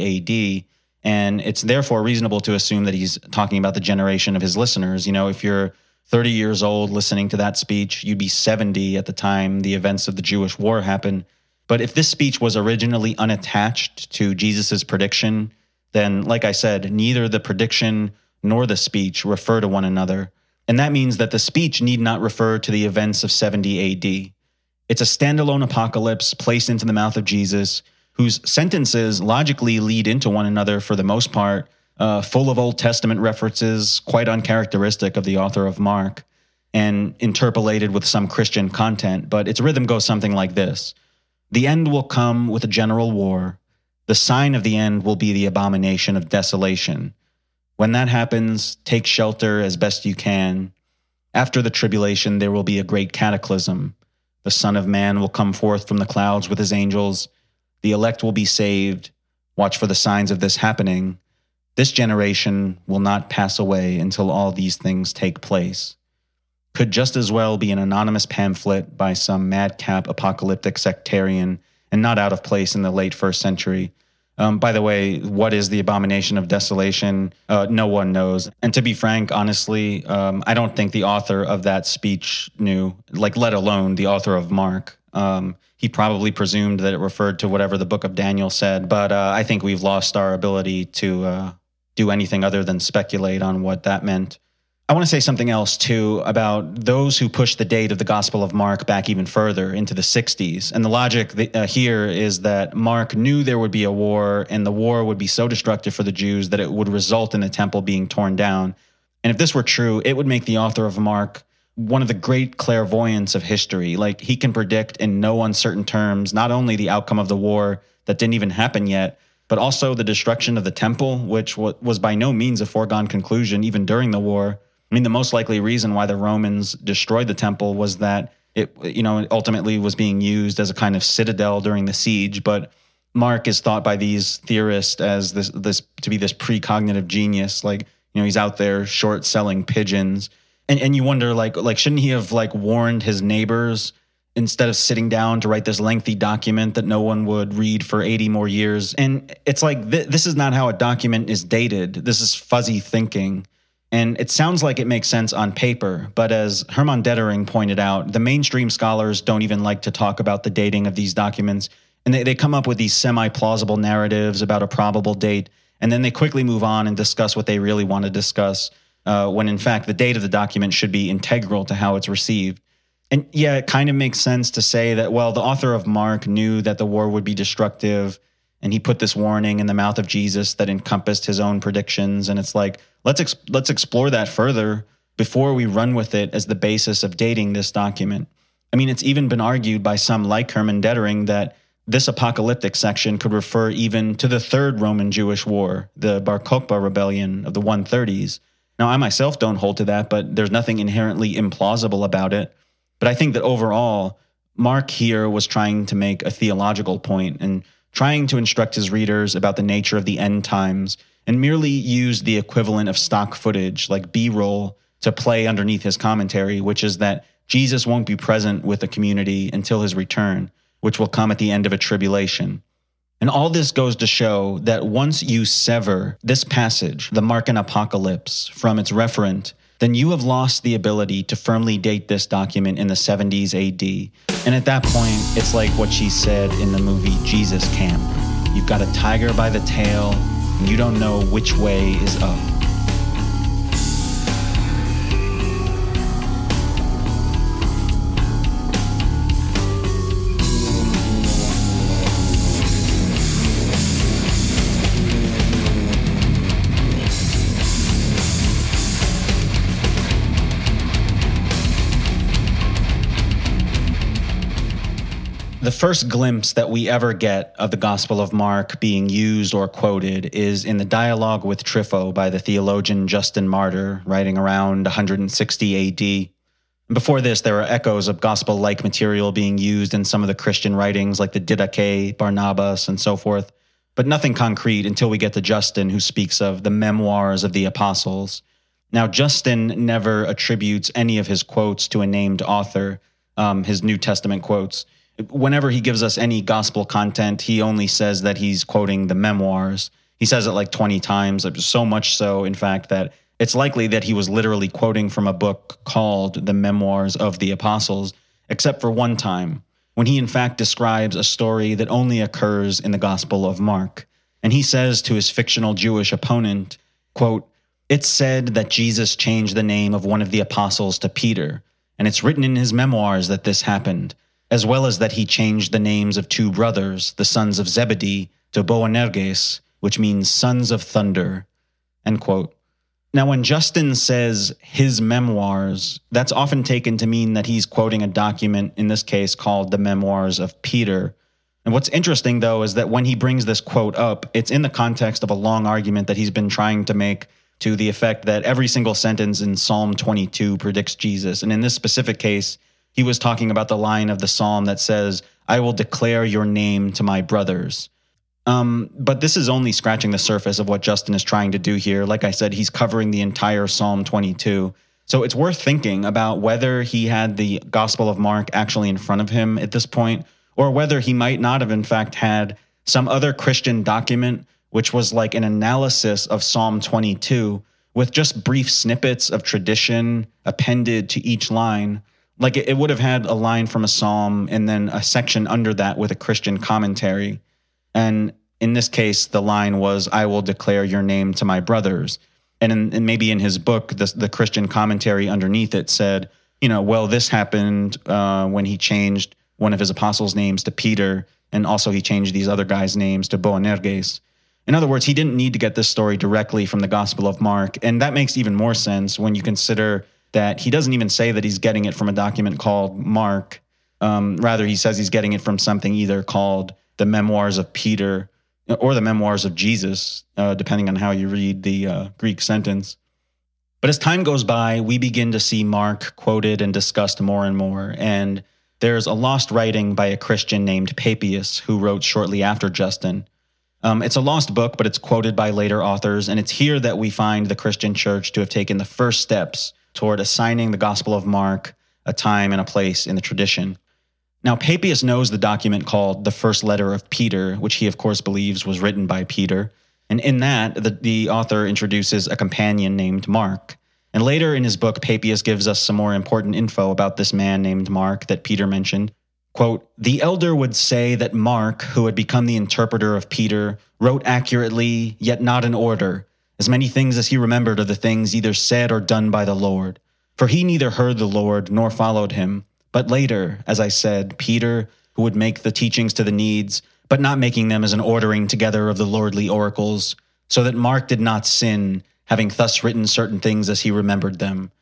30 AD, and it's therefore reasonable to assume that he's talking about the generation of his listeners. If you're 30 years old listening to that speech, you'd be 70 at the time the events of the Jewish war happened. But if this speech was originally unattached to Jesus's prediction, then, like I said, neither the prediction nor the speech refer to one another. And that means that the speech need not refer to the events of 70 AD. It's a standalone apocalypse placed into the mouth of Jesus, whose sentences logically lead into one another for the most part, full of Old Testament references, quite uncharacteristic of the author of Mark, and interpolated with some Christian content. But its rhythm goes something like this. The end will come with a general war. The sign of the end will be the abomination of desolation. When that happens, take shelter as best you can. After the tribulation, there will be a great cataclysm. The Son of Man will come forth from the clouds with his angels. The elect will be saved. Watch for the signs of this happening. This generation will not pass away until all these things take place. Could just as well be an anonymous pamphlet by some madcap apocalyptic sectarian, and not out of place in the late first century. By the way, what is the abomination of desolation? No one knows. And to be frank, honestly, I don't think the author of that speech knew, let alone the author of Mark. He probably presumed that it referred to whatever the book of Daniel said, but I think we've lost our ability to do anything other than speculate on what that meant. I want to say something else, too, about those who push the date of the Gospel of Mark back even further into the 60s. And the logic here is that Mark knew there would be a war, and the war would be so destructive for the Jews that it would result in the temple being torn down. And if this were true, it would make the author of Mark one of the great clairvoyants of history. He can predict in no uncertain terms not only the outcome of the war that didn't even happen yet, but also the destruction of the temple, which was by no means a foregone conclusion even during the war. The most likely reason why the Romans destroyed the temple was that it ultimately was being used as a kind of citadel during the siege. But Mark is thought by these theorists as this to be this precognitive genius. He's out there short selling pigeons. And you wonder, shouldn't he have warned his neighbors instead of sitting down to write this lengthy document that no one would read for 80 more years? And it's this is not how a document is dated. This is fuzzy thinking. And it sounds like it makes sense on paper, but as Hermann Dettering pointed out, the mainstream scholars don't even like to talk about the dating of these documents, and they come up with these semi-plausible narratives about a probable date, and then they quickly move on and discuss what they really want to discuss, when in fact the date of the document should be integral to how it's received. And yeah, it kind of makes sense to say that, well, the author of Mark knew that the war would be destructive, and he put this warning in the mouth of Jesus that encompassed his own predictions. And it's let's explore that further. before we run with it as the basis of dating this document. I mean, it's even been argued by some like Herman Dettering that this apocalyptic section could refer even to the Third Roman Jewish War, the Bar Kokhba rebellion of the 130s. Now, I myself don't hold to that, but there's nothing inherently implausible about it. But I think that overall, Mark here was trying to make a theological point and trying to instruct his readers about the nature of the end times, and merely used the equivalent of stock footage, like B-roll, to play underneath his commentary, which is that Jesus won't be present with the community until his return, which will come at the end of a tribulation. And all this goes to show that once you sever this passage, the Markan Apocalypse, from its referent, then you have lost the ability to firmly date this document in the 70s AD. And at that point, it's like what she said in the movie Jesus Camp. You've got a tiger by the tail, and you don't know which way is up. The first glimpse that we ever get of the Gospel of Mark being used or quoted is in the Dialogue with Trypho by the theologian Justin Martyr, writing around 160 AD. Before this, there are echoes of gospel-like material being used in some of the Christian writings like the Didache, Barnabas, and so forth, but nothing concrete until we get to Justin, who speaks of the memoirs of the apostles. Now, Justin never attributes any of his quotes to a named author, his New Testament quotes. Whenever he gives us any gospel content, he only says that he's quoting the memoirs. He says it like 20 times, so much so, in fact, that it's likely that he was literally quoting from a book called The Memoirs of the Apostles, except for one time, when he in fact describes a story that only occurs in the Gospel of Mark. And he says to his fictional Jewish opponent, quote, "It's said that Jesus changed the name of one of the apostles to Peter, and it's written in his memoirs that this happened, as well as that he changed the names of two brothers, the sons of Zebedee, to Boanerges, which means sons of thunder." End quote. Now, when Justin says his memoirs, that's often taken to mean that he's quoting a document, in this case called the Memoirs of Peter. And what's interesting, though, is that when he brings this quote up, it's in the context of a long argument that he's been trying to make to the effect that every single sentence in Psalm 22 predicts Jesus. And in this specific case, he was talking about the line of the psalm that says, "I will declare your name to my brothers." But this is only scratching the surface of what Justin is trying to do here. Like I said, he's covering the entire Psalm 22. So it's worth thinking about whether he had the Gospel of Mark actually in front of him at this point, or whether he might not have in fact had some other Christian document, which was like an analysis of Psalm 22 with just brief snippets of tradition appended to each line. Like it would have had a line from a psalm and then a section under that with a Christian commentary. And in this case, the line was, "I will declare your name to my brothers." And maybe in his book, the Christian commentary underneath it said, well, this happened when he changed one of his apostles' names to Peter, and also he changed these other guys' names to Boanerges. In other words, he didn't need to get this story directly from the Gospel of Mark. And that makes even more sense when you consider that he doesn't even say that he's getting it from a document called Mark. Rather, he says he's getting it from something either called the Memoirs of Peter or the Memoirs of Jesus, depending on how you read the Greek sentence. But as time goes by, we begin to see Mark quoted and discussed more and more. And there's a lost writing by a Christian named Papias, who wrote shortly after Justin. It's a lost book, but it's quoted by later authors. And it's here that we find the Christian church to have taken the first steps toward assigning the Gospel of Mark a time and a place in the tradition. Now, Papias knows the document called the First Letter of Peter, which he, of course, believes was written by Peter. And in that, the author introduces a companion named Mark. And later in his book, Papias gives us some more important info about this man named Mark that Peter mentioned. Quote, "The elder would say that Mark, who had become the interpreter of Peter, wrote accurately, yet not in order, as many things as he remembered of the things either said or done by the Lord. For he neither heard the Lord nor followed him. But later, as I said, Peter, who would make the teachings to the needs, but not making them as an ordering together of the lordly oracles, so that Mark did not sin, having thus written certain things as he remembered them.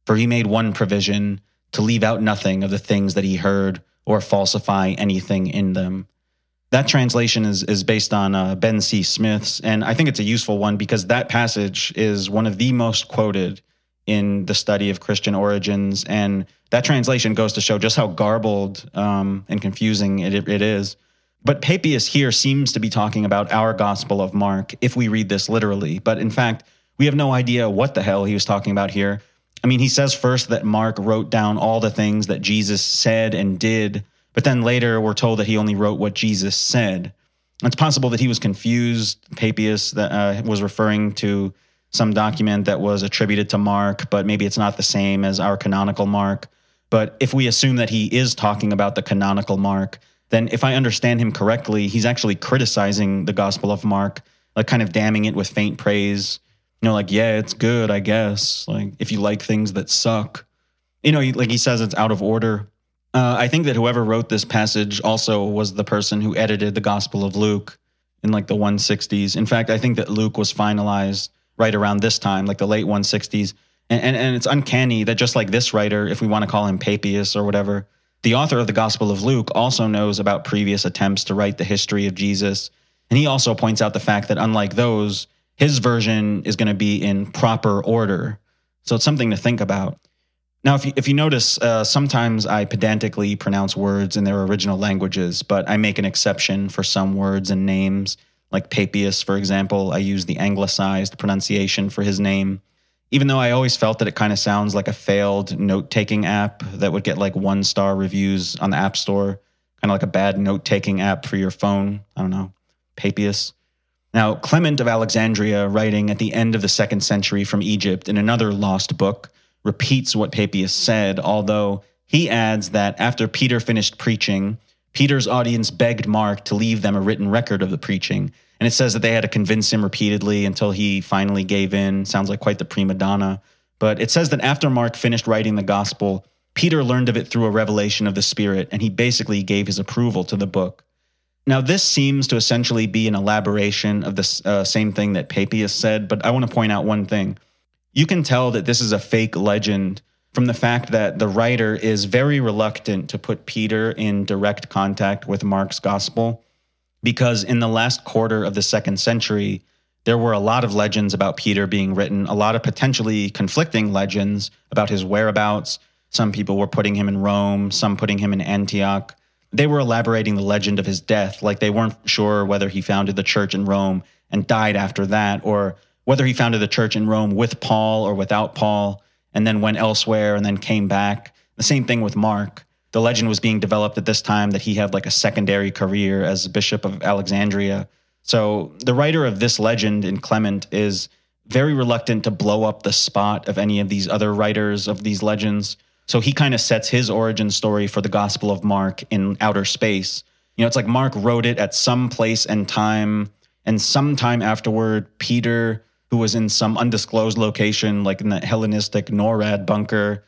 For he made one provision, to leave out nothing of the things that he heard or falsify anything in them. That translation is based on Ben C. Smith's, and I think it's a useful one because that passage is one of the most quoted in the study of Christian origins, and that translation goes to show just how garbled and confusing it is. But Papias here seems to be talking about our Gospel of Mark, if we read this literally. But in fact, we have no idea what the hell he was talking about here. I mean, he says first that Mark wrote down all the things that Jesus said and did, but then later we're told that he only wrote what Jesus said. It's possible that he was confused. Papias was referring to some document that was attributed to Mark, but maybe it's not the same as our canonical Mark. But if we assume that he is talking about the canonical Mark, then if I understand him correctly, he's actually criticizing the Gospel of Mark, like kind of damning it with faint praise. Like, yeah, it's good, I guess. Like, if you like things that suck. Like he says it's out of order. I think that whoever wrote this passage also was the person who edited the Gospel of Luke in like the 160s. In fact, I think that Luke was finalized right around this time, like the late 160s. And it's uncanny that just like this writer, if we want to call him Papias or whatever, the author of the Gospel of Luke also knows about previous attempts to write the history of Jesus. And he also points out the fact that unlike those, his version is going to be in proper order. So it's something to think about. Now, if you notice, sometimes I pedantically pronounce words in their original languages, but I make an exception for some words and names. Like Papias, for example, I use the anglicized pronunciation for his name, even though I always felt that it kind of sounds like a failed note-taking app that would get like 1-star reviews on the App Store, kind of like a bad note-taking app for your phone. I don't know, Papias. Now, Clement of Alexandria, writing at the end of the 2nd century from Egypt in another lost book, repeats what Papias said, although he adds that after Peter finished preaching, Peter's audience begged Mark to leave them a written record of the preaching. And it says that they had to convince him repeatedly until he finally gave in. Sounds like quite the prima donna. But it says that after Mark finished writing the gospel, Peter learned of it through a revelation of the Spirit, and he basically gave his approval to the book. Now, this seems to essentially be an elaboration of the same thing that Papias said, but I want to point out one thing. You can tell that this is a fake legend from the fact that the writer is very reluctant to put Peter in direct contact with Mark's gospel, because in the last quarter of the 2nd century, there were a lot of legends about Peter being written, a lot of potentially conflicting legends about his whereabouts. Some people were putting him in Rome, some putting him in Antioch. They were elaborating the legend of his death, like they weren't sure whether he founded the church in Rome and died after that, or whether he founded the church in Rome with Paul or without Paul, and then went elsewhere and then came back. The same thing with Mark. The legend was being developed at this time that he had like a secondary career as Bishop of Alexandria. So the writer of this legend in Clement is very reluctant to blow up the spot of any of these other writers of these legends. So he kind of sets his origin story for the Gospel of Mark in outer space. It's like Mark wrote it at some place and time, and sometime afterward, Peter, who was in some undisclosed location, like in the Hellenistic NORAD bunker,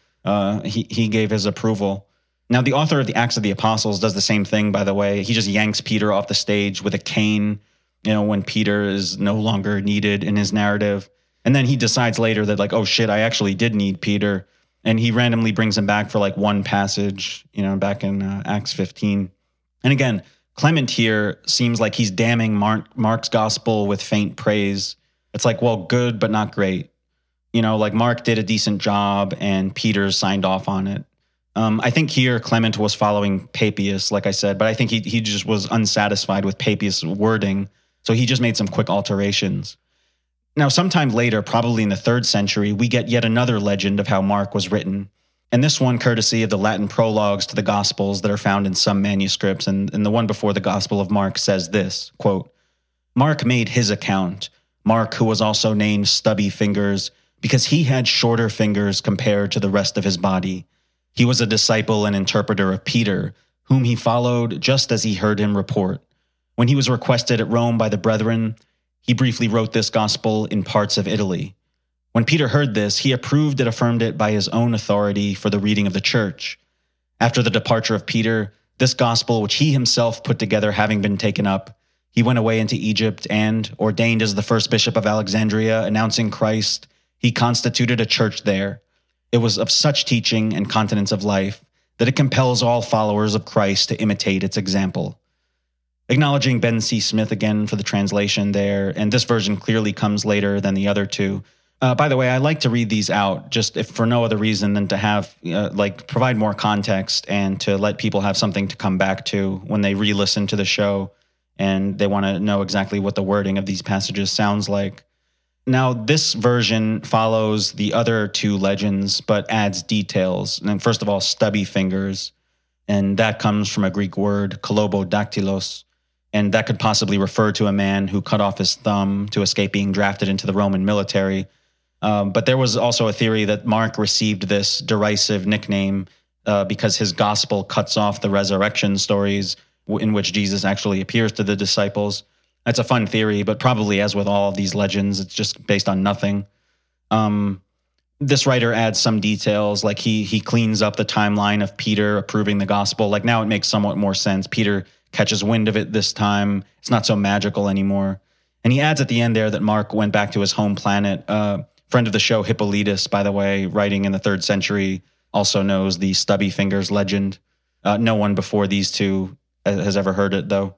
he gave his approval. Now, the author of the Acts of the Apostles does the same thing, by the way. He just yanks Peter off the stage with a cane, when Peter is no longer needed in his narrative. And then he decides later that, like, oh shit, I actually did need Peter. And he randomly brings him back for like one passage, back in Acts 15. And again, Clement here seems like he's damning Mark's gospel with faint praise. It's like, well, good, but not great. Like Mark did a decent job and Peter signed off on it. I think here Clement was following Papias, like I said, but I think he just was unsatisfied with Papias' wording, so he just made some quick alterations. Now, sometime later, probably in the 3rd century, we get yet another legend of how Mark was written, and this one courtesy of the Latin prologues to the Gospels that are found in some manuscripts, and the one before the Gospel of Mark says this, quote, Mark made his account, Mark who was also named Stubby Fingers, because he had shorter fingers compared to the rest of his body. He was a disciple and interpreter of Peter, whom he followed just as he heard him report. When he was requested at Rome by the brethren, he briefly wrote this gospel in parts of Italy. When Peter heard this, he approved and affirmed it by his own authority for the reading of the church. After the departure of Peter, this gospel, which he himself put together having been taken up, he went away into Egypt and, ordained as the first bishop of Alexandria, announcing Christ, he constituted a church there. It was of such teaching and continence of life that it compels all followers of Christ to imitate its example. Acknowledging Ben C. Smith again for the translation there, and this version clearly comes later than the other two. By the way, I like to read these out just if for no other reason than to have, provide more context and to let people have something to come back to when they re-listen to the show and they want to know exactly what the wording of these passages sounds like. Now, this version follows the other two legends, but adds details. And first of all, stubby fingers, and that comes from a Greek word, kolobodaktylos, and that could possibly refer to a man who cut off his thumb to escape being drafted into the Roman military. But there was also a theory that Mark received this derisive nickname because his gospel cuts off the resurrection stories in which Jesus actually appears to the disciples. That's a fun theory, but probably as with all of these legends, it's just based on nothing. This writer adds some details, like he cleans up the timeline of Peter approving the gospel. Like now it makes somewhat more sense. Peter catches wind of it this time. It's not so magical anymore. And he adds at the end there that Mark went back to his home planet. Friend of the show, Hippolytus, by the way, writing in the 3rd century, also knows the stubby fingers legend. No one before these two has ever heard it, though.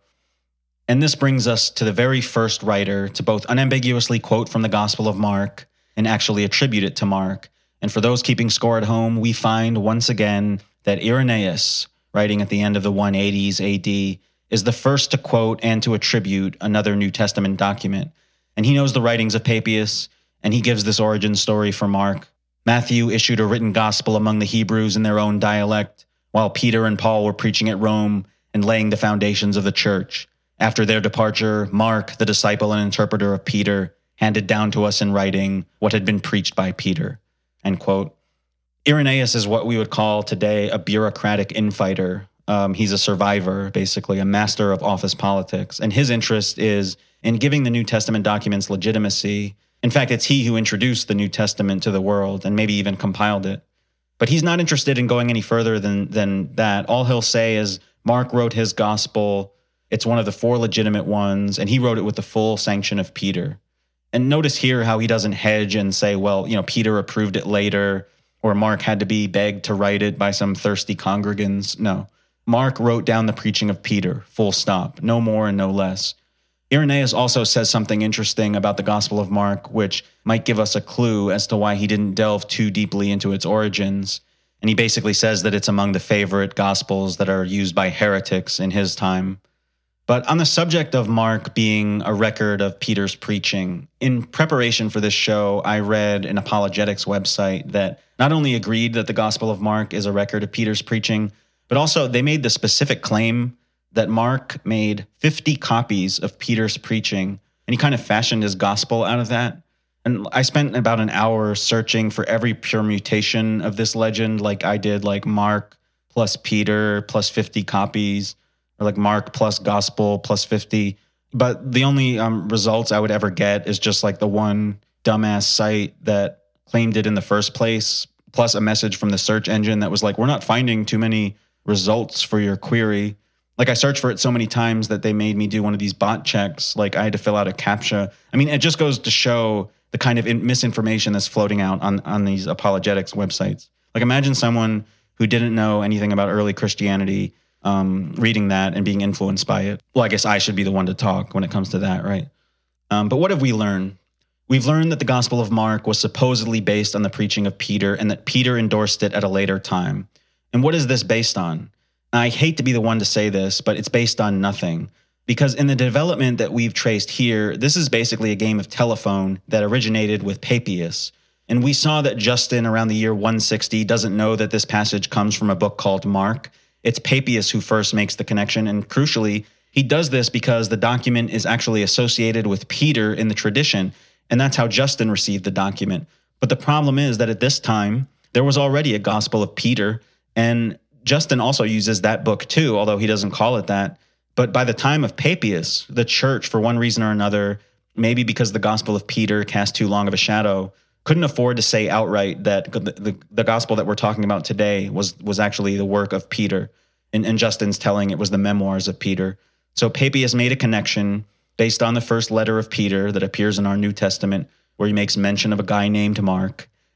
And this brings us to the very first writer to both unambiguously quote from the Gospel of Mark and actually attribute it to Mark. And for those keeping score at home, we find once again that Irenaeus, writing at the end of the 180s AD, is the first to quote and to attribute another New Testament document. And he knows the writings of Papias, and he gives this origin story for Mark. Matthew issued a written gospel among the Hebrews in their own dialect, while Peter and Paul were preaching at Rome and laying the foundations of the church. After their departure, Mark, the disciple and interpreter of Peter, handed down to us in writing what had been preached by Peter. End quote. Irenaeus is what we would call today a bureaucratic infighter. He's a survivor, basically, a master of office politics. And his interest is in giving the New Testament documents legitimacy. In fact, it's he who introduced the New Testament to the world and maybe even compiled it. But he's not interested in going any further than that. All he'll say is Mark wrote his gospel. It's one of the 4 legitimate ones, and he wrote it with the full sanction of Peter. And notice here how he doesn't hedge and say, well, Peter approved it later, or Mark had to be begged to write it by some thirsty congregants. No, Mark wrote down the preaching of Peter, full stop, no more and no less. Irenaeus also says something interesting about the Gospel of Mark, which might give us a clue as to why he didn't delve too deeply into its origins. And he basically says that it's among the favorite Gospels that are used by heretics in his time. But on the subject of Mark being a record of Peter's preaching, in preparation for this show, I read an apologetics website that not only agreed that the Gospel of Mark is a record of Peter's preaching, but also they made the specific claim that Mark made 50 copies of Peter's preaching, and he kind of fashioned his gospel out of that. And I spent about an hour searching for every permutation of this legend, like I did, like Mark plus Peter plus 50 copies, or like Mark plus gospel plus 50. But the only results I would ever get is just like the one dumbass site that claimed it in the first place, plus a message from the search engine that was like, we're not finding too many results for your query. Like I searched for it so many times that they made me do one of these bot checks. Like I had to fill out a CAPTCHA. I mean, it just goes to show the kind of misinformation that's floating out on these apologetics websites. Like imagine someone who didn't know anything about early Christianity reading that and being influenced by it. Well, I guess I should be the one to talk when it comes to that, right? But what have we learned? We've learned that the Gospel of Mark was supposedly based on the preaching of Peter and that Peter endorsed it at a later time. And what is this based on? I hate to be the one to say this, but it's based on nothing. Because in the development that we've traced here, this is basically a game of telephone that originated with Papias. And we saw that Justin around the year 160 doesn't know that this passage comes from a book called Mark. It's Papias who first makes the connection. And crucially, he does this because the document is actually associated with Peter in the tradition. And that's how Justin received the document. But the problem is that at this time, there was already a Gospel of Peter, and Justin also uses that book too, although he doesn't call it that. But by the time of Papias, the church, for one reason or another, maybe because the Gospel of Peter cast too long of a shadow, couldn't afford to say outright that the gospel that we're talking about today was actually the work of Peter. And Justin's telling it was the memoirs of Peter. So Papias made a connection based on the first letter of Peter that appears in our New Testament, where he makes mention of a guy named Mark,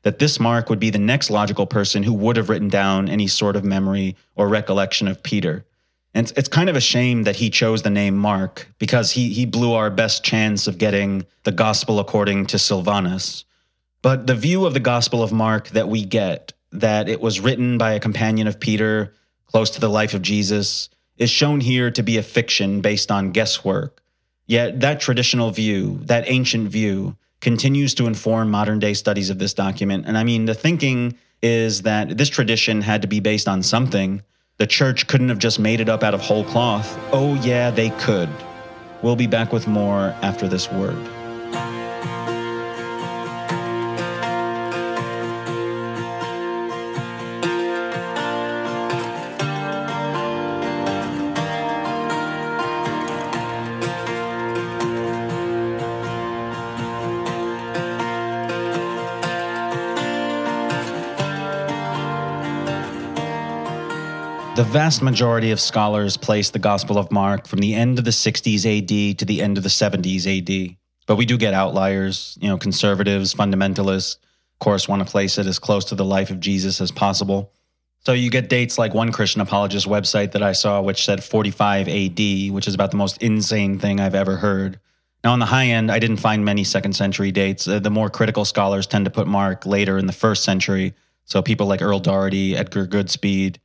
that this Mark would be the next logical person who would have written down any sort of memory or recollection of Peter. And it's kind of a shame that he chose the name Mark, because he blew our best chance of getting the Gospel according to Silvanus. But the view of the Gospel of Mark that we get, that it was written by a companion of Peter close to the life of Jesus, is shown here to be a fiction based on guesswork. Yet that traditional view, that ancient view, continues to inform modern-day studies of this document. And I mean, the thinking is that this tradition had to be based on something. The church couldn't have just made it up out of whole cloth. Oh yeah, they could. We'll be back with more after this word. The vast majority of scholars place the Gospel of Mark from the end of the 60s AD to the end of the 70s AD. But we do get outliers, conservatives, fundamentalists, of course, want to place it as close to the life of Jesus as possible. So you get dates like one Christian apologist website that I saw, which said 45 AD, which is about the most insane thing I've ever heard. Now, on the high end, I didn't find many second century dates. The more critical scholars tend to put Mark later in the first century. So people like Earl Doherty, Edgar Goodspeed,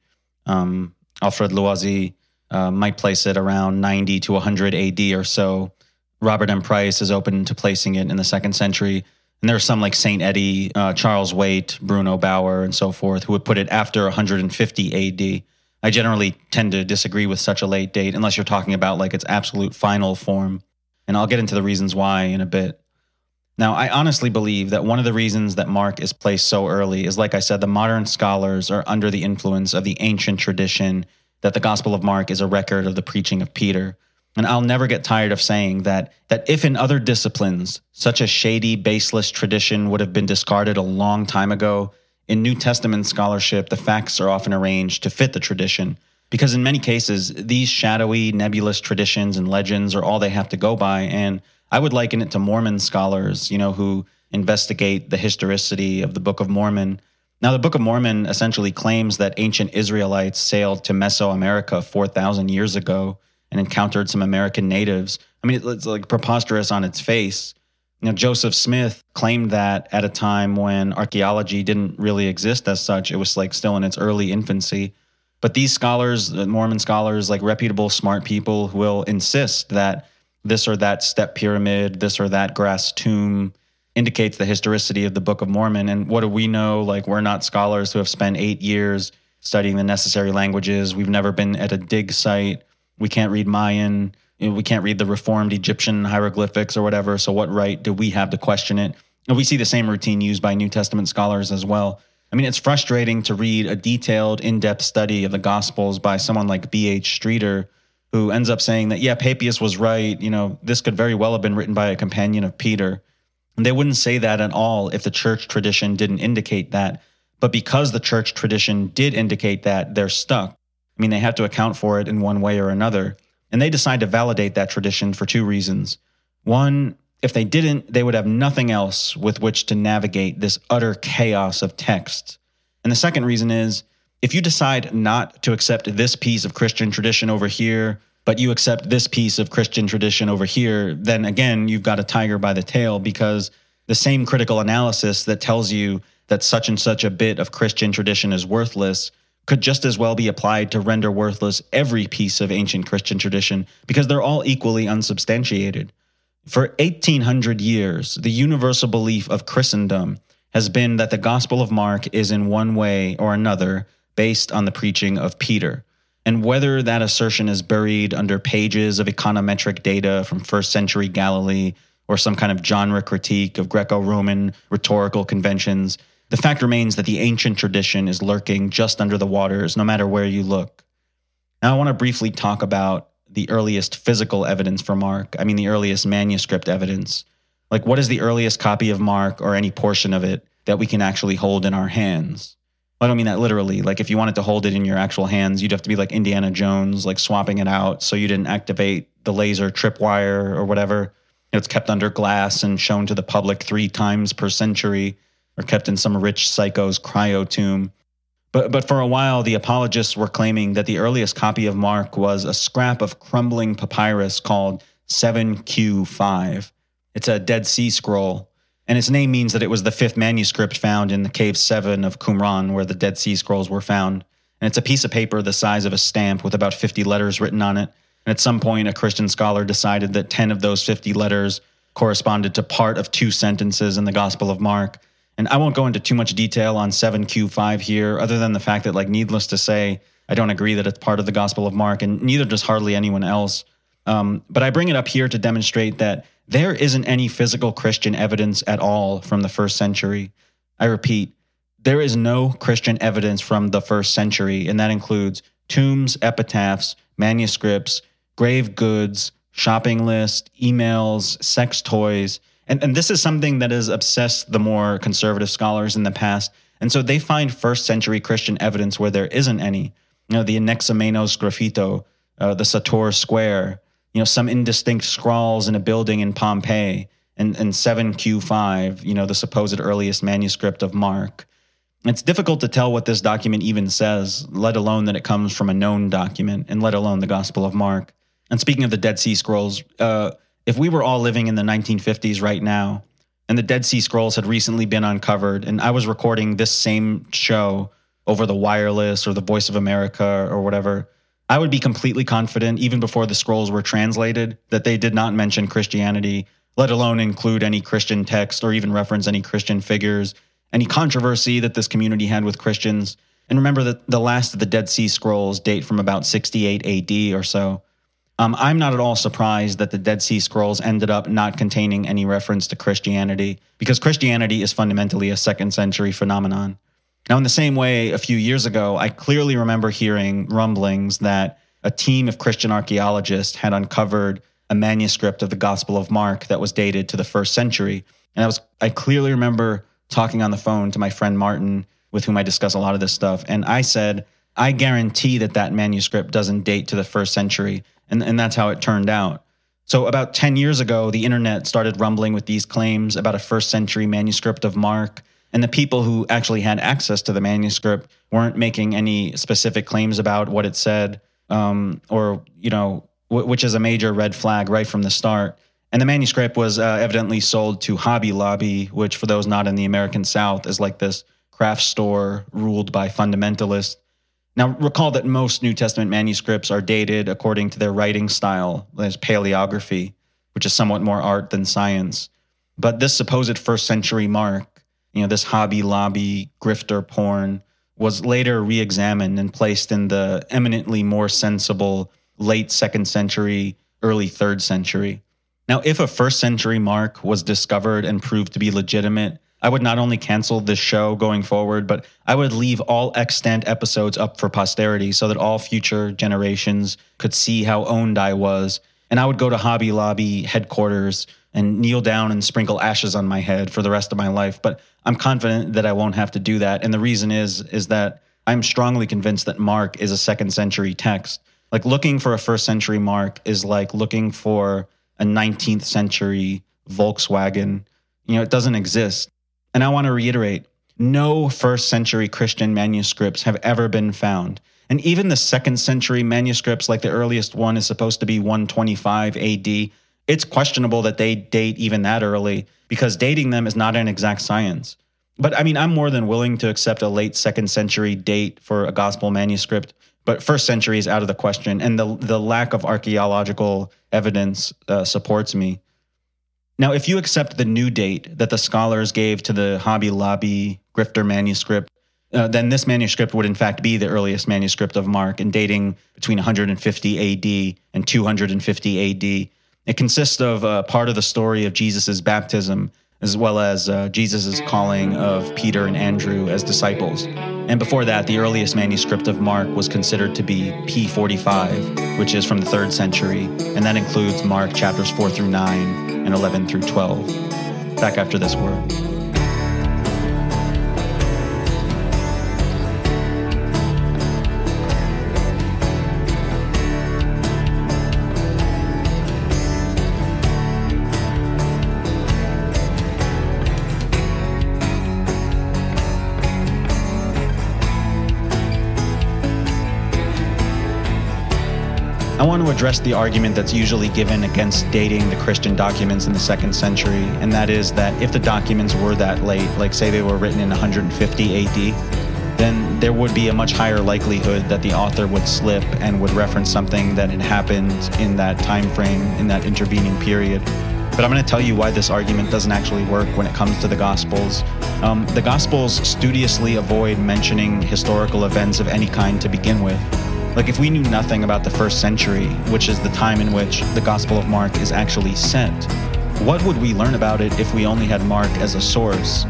Alfred Loisy might place it around 90 to 100 AD or so. Robert M. Price is open to placing it in the second century. And there are some like St. Eddy, Charles Waite, Bruno Bauer, and so forth, who would put it after 150 AD. I generally tend to disagree with such a late date, unless you're talking about like its absolute final form. And I'll get into the reasons why in a bit. Now, I honestly believe that one of the reasons that Mark is placed so early is, like I said, the modern scholars are under the influence of the ancient tradition that the Gospel of Mark is a record of the preaching of Peter. And I'll never get tired of saying that if in other disciplines such a shady, baseless tradition would have been discarded a long time ago, in New Testament scholarship, the facts are often arranged to fit the tradition. Because in many cases, these shadowy, nebulous traditions and legends are all they have to go by. And I would liken it to Mormon scholars, who investigate the historicity of the Book of Mormon. Now, the Book of Mormon essentially claims that ancient Israelites sailed to Mesoamerica 4,000 years ago and encountered some American natives. I mean, it's like preposterous on its face. Joseph Smith claimed that at a time when archaeology didn't really exist as such. It was like still in its early infancy. But these scholars, Mormon scholars, like reputable, smart people, will insist that this or that step pyramid, this or that grass tomb indicates the historicity of the Book of Mormon. And what do we know? Like, we're not scholars who have spent 8 years studying the necessary languages. We've never been at a dig site. We can't read Mayan. We can't read the reformed Egyptian hieroglyphics or whatever. So what right do we have to question it? And we see the same routine used by New Testament scholars as well. I mean, it's frustrating to read a detailed, in-depth study of the Gospels by someone like B.H. Streeter, who ends up saying that, yeah, Papias was right. This could very well have been written by a companion of Peter. And they wouldn't say that at all if the church tradition didn't indicate that. But because the church tradition did indicate that, they're stuck. I mean, they have to account for it in one way or another. And they decide to validate that tradition for two reasons. One, if they didn't, they would have nothing else with which to navigate this utter chaos of texts. And the second reason is, if you decide not to accept this piece of Christian tradition over here, but you accept this piece of Christian tradition over here, then again, you've got a tiger by the tail, because the same critical analysis that tells you that such and such a bit of Christian tradition is worthless could just as well be applied to render worthless every piece of ancient Christian tradition, because they're all equally unsubstantiated. For 1,800 years, the universal belief of Christendom has been that the Gospel of Mark is in one way or another based on the preaching of Peter. And whether that assertion is buried under pages of econometric data from first century Galilee or some kind of genre critique of Greco-Roman rhetorical conventions, the fact remains that the ancient tradition is lurking just under the waters, no matter where you look. Now, I want to briefly talk about the earliest physical evidence for Mark. I mean, the earliest manuscript evidence. Like, what is the earliest copy of Mark, or any portion of it, that we can actually hold in our hands? I don't mean that literally. Like, if you wanted to hold it in your actual hands, you'd have to be like Indiana Jones, like swapping it out so you didn't activate the laser tripwire or whatever. It's kept under glass and shown to the public 3 times per century, or kept in some rich psycho's cryo-tomb. But for a while, the apologists were claiming that the earliest copy of Mark was a scrap of crumbling papyrus called 7Q5. It's a Dead Sea Scroll, and its name means that it was the fifth manuscript found in the Cave 7 of Qumran, where the Dead Sea Scrolls were found. And it's a piece of paper the size of a stamp with about 50 letters written on it. And at some point, a Christian scholar decided that 10 of those 50 letters corresponded to part of 2 sentences in the Gospel of Mark. And I won't go into too much detail on 7Q5 here, other than the fact that, needless to say, I don't agree that it's part of the Gospel of Mark, and neither does hardly anyone else. But I bring it up here to demonstrate that there isn't any physical Christian evidence at all from the first century. I repeat, there is no Christian evidence from the first century, and that includes tombs, epitaphs, manuscripts, grave goods, shopping lists, emails, sex toys. And this is something that has obsessed the more conservative scholars in the past. And so they find first century Christian evidence where there isn't any. The Anaximenos Graffito, the Sator Square, some indistinct scrawls in a building in Pompeii, and 7Q5, the supposed earliest manuscript of Mark. It's difficult to tell what this document even says, let alone that it comes from a known document, and let alone the Gospel of Mark. And speaking of the Dead Sea Scrolls, if we were all living in the 1950s right now, and the Dead Sea Scrolls had recently been uncovered, and I was recording this same show over the wireless or the Voice of America or whatever, I would be completely confident, even before the scrolls were translated, that they did not mention Christianity, let alone include any Christian text or even reference any Christian figures, any controversy that this community had with Christians. And remember that the last of the Dead Sea Scrolls date from about 68 AD or so. I'm not at all surprised that the Dead Sea Scrolls ended up not containing any reference to Christianity, because Christianity is fundamentally a second century phenomenon. Now, in the same way, a few years ago, I clearly remember hearing rumblings that a team of Christian archaeologists had uncovered a manuscript of the Gospel of Mark that was dated to the first century. And I clearly remember talking on the phone to my friend Martin, with whom I discuss a lot of this stuff, and I said, I guarantee that manuscript doesn't date to the first century. And that's how it turned out. So about 10 years ago, the internet started rumbling with these claims about a first century manuscript of Mark. And the people who actually had access to the manuscript weren't making any specific claims about what it said, which is a major red flag right from the start. And the manuscript was evidently sold to Hobby Lobby, which, for those not in the American South, is like this craft store ruled by fundamentalists. Now, recall that most New Testament manuscripts are dated according to their writing style. There's paleography, which is somewhat more art than science. But this supposed first century Mark, this Hobby Lobby grifter porn, was later re-examined and placed in the eminently more sensible late second century, early third century. Now, if a first century Mark was discovered and proved to be legitimate, I would not only cancel this show going forward, but I would leave all extant episodes up for posterity so that all future generations could see how owned I was. And I would go to Hobby Lobby headquarters and kneel down and sprinkle ashes on my head for the rest of my life. But I'm confident that I won't have to do that. And the reason is that I'm strongly convinced that Mark is a second century text. Looking for a first century Mark is like looking for a 19th century Volkswagen. It doesn't exist. And I want to reiterate, no first century Christian manuscripts have ever been found. And even the second century manuscripts, like the earliest one is supposed to be 125 AD, it's questionable that they date even that early, because dating them is not an exact science. But I'm more than willing to accept a late second century date for a gospel manuscript, but first century is out of the question. And the lack of archaeological evidence supports me. Now, if you accept the new date that the scholars gave to the Hobby Lobby grifter manuscript, then this manuscript would in fact be the earliest manuscript of Mark, and dating between 150 AD and 250 AD. It consists of part of the story of Jesus' baptism, as well as Jesus' calling of Peter and Andrew as disciples. And before that, the earliest manuscript of Mark was considered to be P45, which is from the 3rd century, and that includes Mark chapters 4 through 9 and 11 through 12. Back after this word. I want to address the argument that's usually given against dating the Christian documents in the 2nd century, and that is that if the documents were that late, like say they were written in 150 AD, then there would be a much higher likelihood that the author would slip and would reference something that had happened in that time frame, in that intervening period. But I'm going to tell you why this argument doesn't actually work when it comes to the Gospels. The Gospels studiously avoid mentioning historical events of any kind to begin with. Like if we knew nothing about the 1st century, which is the time in which the Gospel of Mark is actually sent, what would we learn about it if we only had Mark as a source?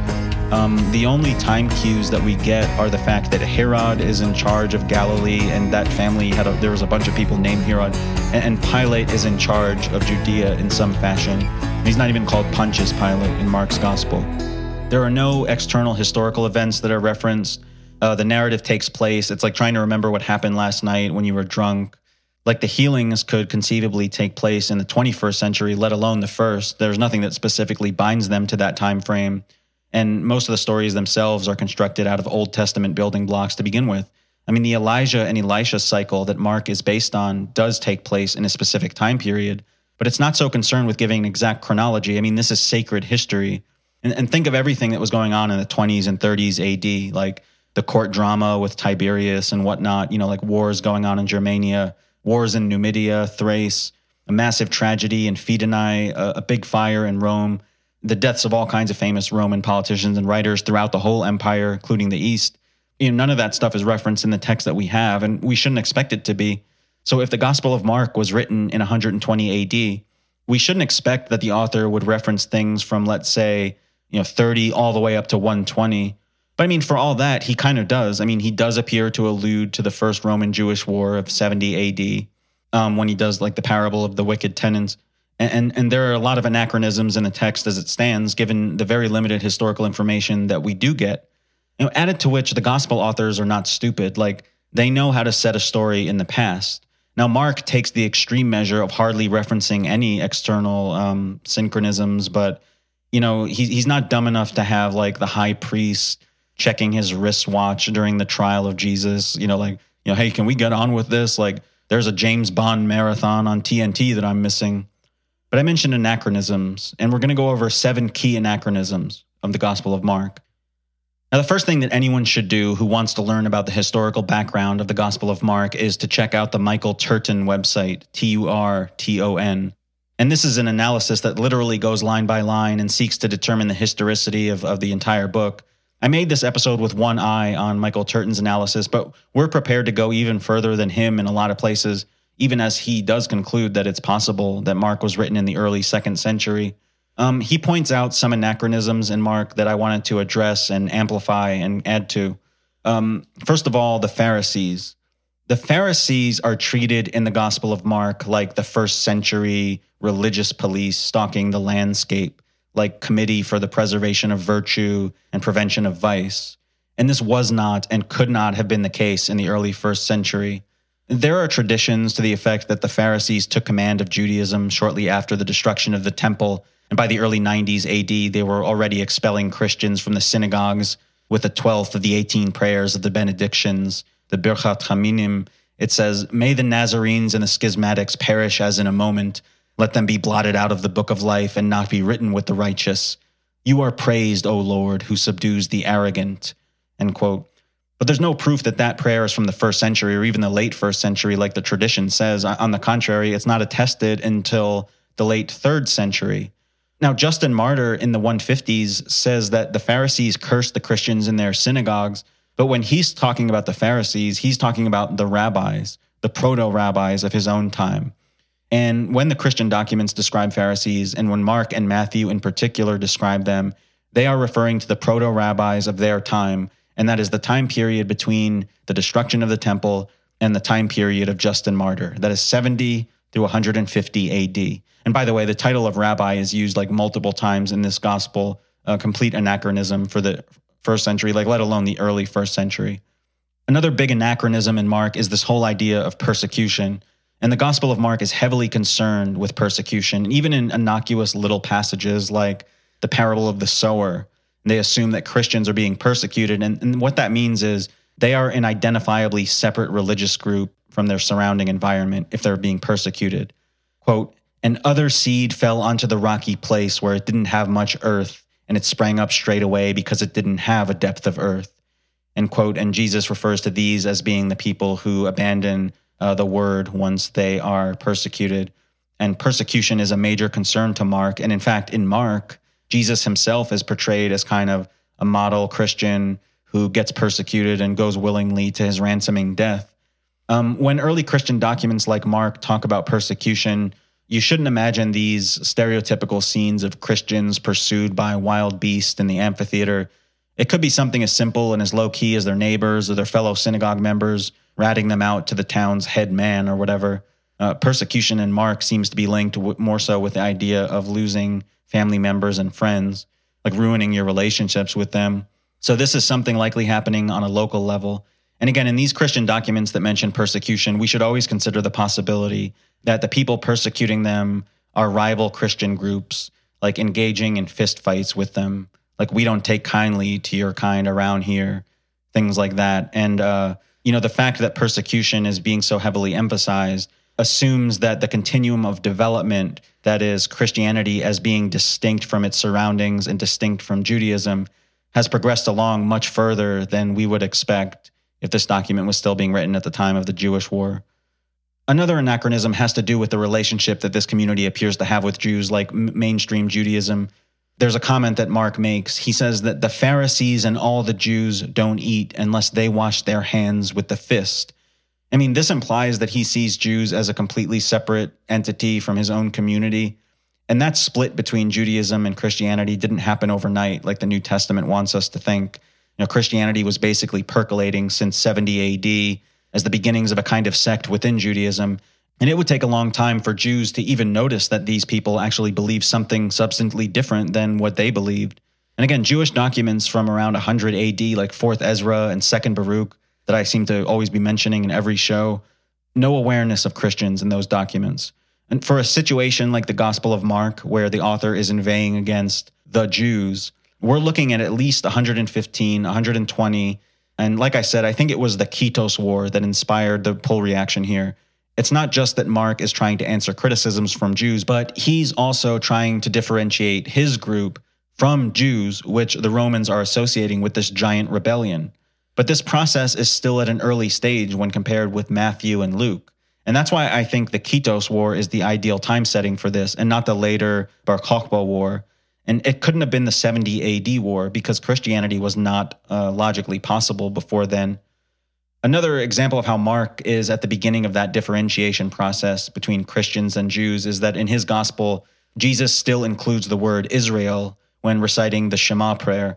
The only time cues that we get are the fact that Herod is in charge of Galilee, and that family there was a bunch of people named Herod, and Pilate is in charge of Judea in some fashion. He's not even called Pontius Pilate in Mark's Gospel. There are no external historical events that are referenced. The narrative takes place. It's like trying to remember what happened last night when you were drunk. Like the healings could conceivably take place in the 21st century, let alone the 1st. There's nothing that specifically binds them to that time frame. And most of the stories themselves are constructed out of Old Testament building blocks to begin with. I mean, the Elijah and Elisha cycle that Mark is based on does take place in a specific time period, but it's not so concerned with giving an exact chronology. I mean, this is sacred history. And think of everything that was going on in the 20s and 30s AD, like the court drama with Tiberius and whatnot, like wars going on in Germania, wars in Numidia, Thrace, a massive tragedy in Fidenae, a big fire in Rome, the deaths of all kinds of famous Roman politicians and writers throughout the whole empire, including the East. None of that stuff is referenced in the text that we have, and we shouldn't expect it to be. So if the Gospel of Mark was written in 120 AD, we shouldn't expect that the author would reference things from, let's say, 30 all the way up to 120. But I mean, for all that, he kind of does. I mean, he does appear to allude to the First Roman-Jewish War of 70 AD when he does like the parable of the wicked tenants. And there are a lot of anachronisms in the text as it stands, given the very limited historical information that we do get. Added to which the gospel authors are not stupid. Like, they know how to set a story in the past. Now, Mark takes the extreme measure of hardly referencing any external synchronisms, but, he's not dumb enough to have like the high priest checking his wristwatch during the trial of Jesus, hey, can we get on with this? Like, there's a James Bond marathon on TNT that I'm missing. But I mentioned anachronisms, and we're going to go over 7 key anachronisms of the Gospel of Mark. Now, the first thing that anyone should do who wants to learn about the historical background of the Gospel of Mark is to check out the Michael Turton website, Turton. And this is an analysis that literally goes line by line and seeks to determine the historicity of the entire book. I made this episode with one eye on Michael Turton's analysis, but we're prepared to go even further than him in a lot of places, even as he does conclude that it's possible that Mark was written in the early 2nd century. He points out some anachronisms in Mark that I wanted to address and amplify and add to. First of all, the Pharisees. The Pharisees are treated in the Gospel of Mark like the 1st century religious police stalking the landscape, like Committee for the Preservation of Virtue and Prevention of Vice. And this was not and could not have been the case in the early 1st century. There are traditions to the effect that the Pharisees took command of Judaism shortly after the destruction of the temple, and by the early 90s AD, they were already expelling Christians from the synagogues with the 12th of the 18 prayers of the benedictions, the Birchat Haminim. It says, "May the Nazarenes and the schismatics perish as in a moment. Let them be blotted out of the book of life and not be written with the righteous. You are praised, O Lord, who subdues the arrogant." End quote. But there's no proof that that prayer is from the 1st century or even the late 1st century like the tradition says. On the contrary, it's not attested until the late 3rd century. Now, Justin Martyr in the 150s says that the Pharisees cursed the Christians in their synagogues, but when he's talking about the Pharisees, he's talking about the rabbis, the proto-rabbis of his own time. And when the Christian documents describe Pharisees, and when Mark and Matthew in particular describe them, they are referring to the proto-rabbis of their time, and that is the time period between the destruction of the temple and the time period of Justin Martyr. That is 70 through 150 AD. And by the way, the title of rabbi is used like multiple times in this gospel, a complete anachronism for the 1st century, like let alone the early 1st century. Another big anachronism in Mark is this whole idea of persecution. And the Gospel of Mark is heavily concerned with persecution, even in innocuous little passages like the parable of the sower. They assume that Christians are being persecuted. And what that means is They are an identifiably separate religious group from their surrounding environment if they're being persecuted. Quote, "And other seed fell onto the rocky place where it didn't have much earth, and it sprang up straight away because it didn't have a depth of earth." End quote. And Jesus refers to these as being the people who abandon the word once they are persecuted. And persecution is a major concern to Mark. And in fact, in Mark, Jesus himself is portrayed as kind of a model Christian who gets persecuted and goes willingly to his ransoming death. When early Christian documents like Mark talk about persecution, you shouldn't imagine these stereotypical scenes of Christians pursued by wild beasts in the amphitheater. It could be something as simple and as low-key as their neighbors or their fellow synagogue members ratting them out to the town's head man or whatever. Persecution in Mark seems to be linked more so with the idea of losing family members and friends, like ruining your relationships with them. So this is something likely happening on a local level. And again, in these Christian documents that mention persecution, we should always consider the possibility that the people persecuting them are rival Christian groups, like engaging in fistfights with them. Like, we don't take kindly to your kind around here, things like that. And, the fact that persecution is being so heavily emphasized assumes that the continuum of development, that is Christianity as being distinct from its surroundings and distinct from Judaism, has progressed along much further than we would expect if this document was still being written at the time of the Jewish War. Another anachronism has to do with the relationship that this community appears to have with Jews, like mainstream Judaism. There's a comment that Mark makes. He says that the Pharisees and all the Jews don't eat unless they wash their hands with the fist. I mean, this implies that he sees Jews as a completely separate entity from his own community. And that split between Judaism and Christianity didn't happen overnight like the New Testament wants us to think. Christianity was basically percolating since 70 AD as the beginnings of a kind of sect within Judaism. And it would take a long time for Jews to even notice that these people actually believed something substantially different than what they believed. And again, Jewish documents from around 100 AD, like 4th Ezra and 2nd Baruch, that I seem to always be mentioning in every show, no awareness of Christians in those documents. And for a situation like the Gospel of Mark, where the author is inveighing against the Jews, we're looking at least 115, 120. And like I said, I think it was the Kitos War that inspired the pull reaction here. It's not just that Mark is trying to answer criticisms from Jews, but he's also trying to differentiate his group from Jews, which the Romans are associating with this giant rebellion. But this process is still at an early stage when compared with Matthew and Luke. And that's why I think the Kitos War is the ideal time setting for this, and not the later Bar Kokhba War. And it couldn't have been the 70 AD war because Christianity was not logically possible before then. Another example of how Mark is at the beginning of that differentiation process between Christians and Jews is that in his gospel, Jesus still includes the word Israel when reciting the Shema prayer.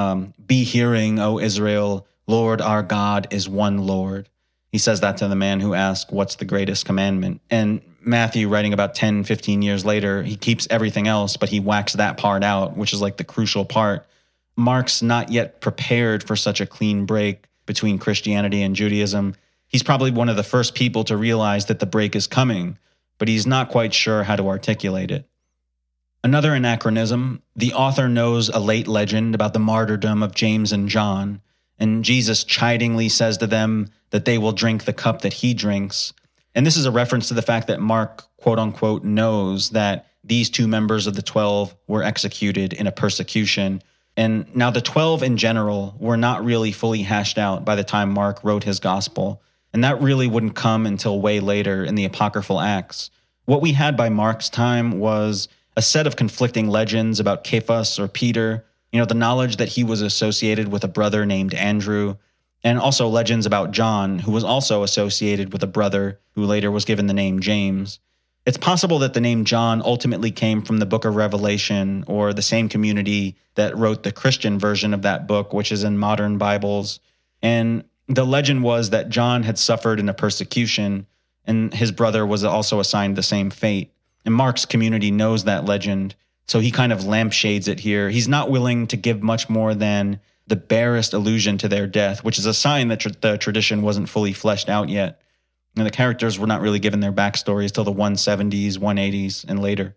Be hearing, O Israel, Lord our God is one Lord. He says that to the man who asked, what's the greatest commandment? And Matthew, writing about 10, 15 years later, he keeps everything else, but he whacks that part out, which is like the crucial part. Mark's not yet prepared for such a clean break between Christianity and Judaism. He's probably one of the first people to realize that the break is coming, but he's not quite sure how to articulate it. Another anachronism, the author knows a late legend about the martyrdom of James and John, and Jesus chidingly says to them that they will drink the cup that he drinks. And this is a reference to the fact that Mark, quote unquote, knows that these two members of the 12 were executed in a persecution. And now the 12 in general were not really fully hashed out by the time Mark wrote his gospel. And that really wouldn't come until way later in the Apocryphal Acts. What we had by Mark's time was a set of conflicting legends about Cephas or Peter, the knowledge that he was associated with a brother named Andrew, and also legends about John, who was also associated with a brother who later was given the name James. It's possible that the name John ultimately came from the book of Revelation or the same community that wrote the Christian version of that book, which is in modern Bibles. And the legend was that John had suffered in a persecution, and his brother was also assigned the same fate. And Mark's community knows that legend, so he kind of lampshades it here. He's not willing to give much more than the barest allusion to their death, which is a sign that the tradition wasn't fully fleshed out yet. And the characters were not really given their backstories till the 170s, 180s, and later.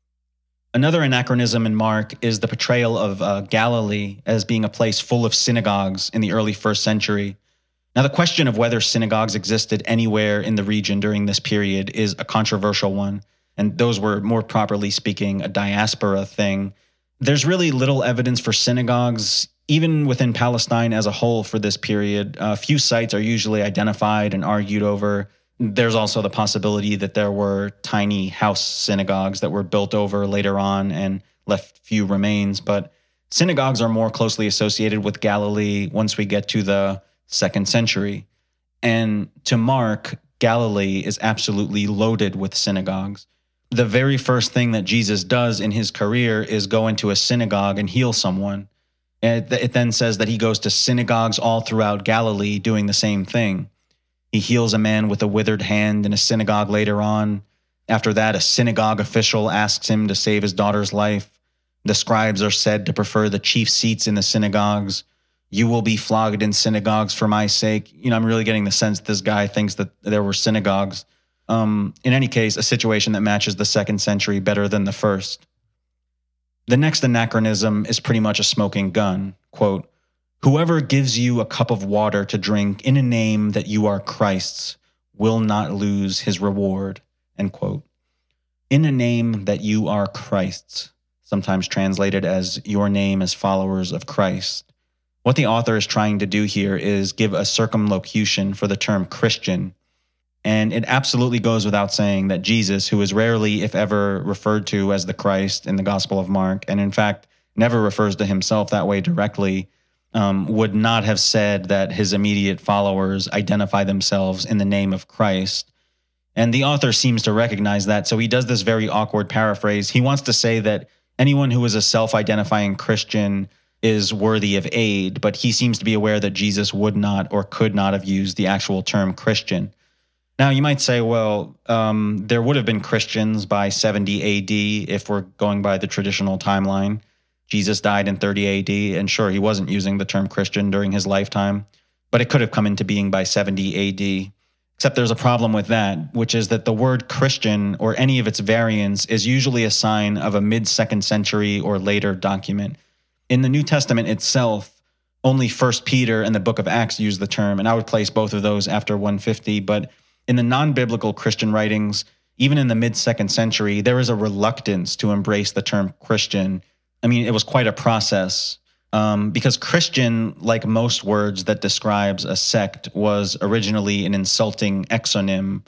Another anachronism in Mark is the portrayal of Galilee as being a place full of synagogues in the early 1st century. Now, the question of whether synagogues existed anywhere in the region during this period is a controversial one, and those were, more properly speaking, a diaspora thing. There's really little evidence for synagogues, even within Palestine as a whole, for this period. A few sites are usually identified and argued over. There's also the possibility that there were tiny house synagogues that were built over later on and left few remains, but synagogues are more closely associated with Galilee once we get to the 2nd century. And to Mark, Galilee is absolutely loaded with synagogues. The very first thing that Jesus does in his career is go into a synagogue and heal someone. It then says that he goes to synagogues all throughout Galilee doing the same thing. He heals a man with a withered hand in a synagogue later on. After that, a synagogue official asks him to save his daughter's life. The scribes are said to prefer the chief seats in the synagogues. You will be flogged in synagogues for my sake. I'm really getting the sense this guy thinks that there were synagogues. In any case, a situation that matches the 2nd century better than the first. The next anachronism is pretty much a smoking gun. Quote, "Whoever gives you a cup of water to drink in a name that you are Christ's will not lose his reward." End quote. In a name that you are Christ's, sometimes translated as your name as followers of Christ. What the author is trying to do here is give a circumlocution for the term Christian. And it absolutely goes without saying that Jesus, who is rarely, if ever, referred to as the Christ in the Gospel of Mark, and in fact never refers to himself that way directly, would not have said that his immediate followers identify themselves in the name of Christ. And the author seems to recognize that, so he does this very awkward paraphrase. He wants to say that anyone who is a self-identifying Christian is worthy of aid, but he seems to be aware that Jesus would not or could not have used the actual term Christian. Now, you might say, well, there would have been Christians by 70 AD if we're going by the traditional timeline. Jesus died in 30 AD, and sure, he wasn't using the term Christian during his lifetime, but it could have come into being by 70 AD. Except there's a problem with that, which is that the word Christian, or any of its variants, is usually a sign of a mid-2nd century or later document. In the New Testament itself, only 1 Peter and the book of Acts use the term, and I would place both of those after 150, but in the non-biblical Christian writings, even in the mid-2nd century, there is a reluctance to embrace the term Christian. I mean, it was quite a process, because Christian, like most words that describes a sect, was originally an insulting exonym.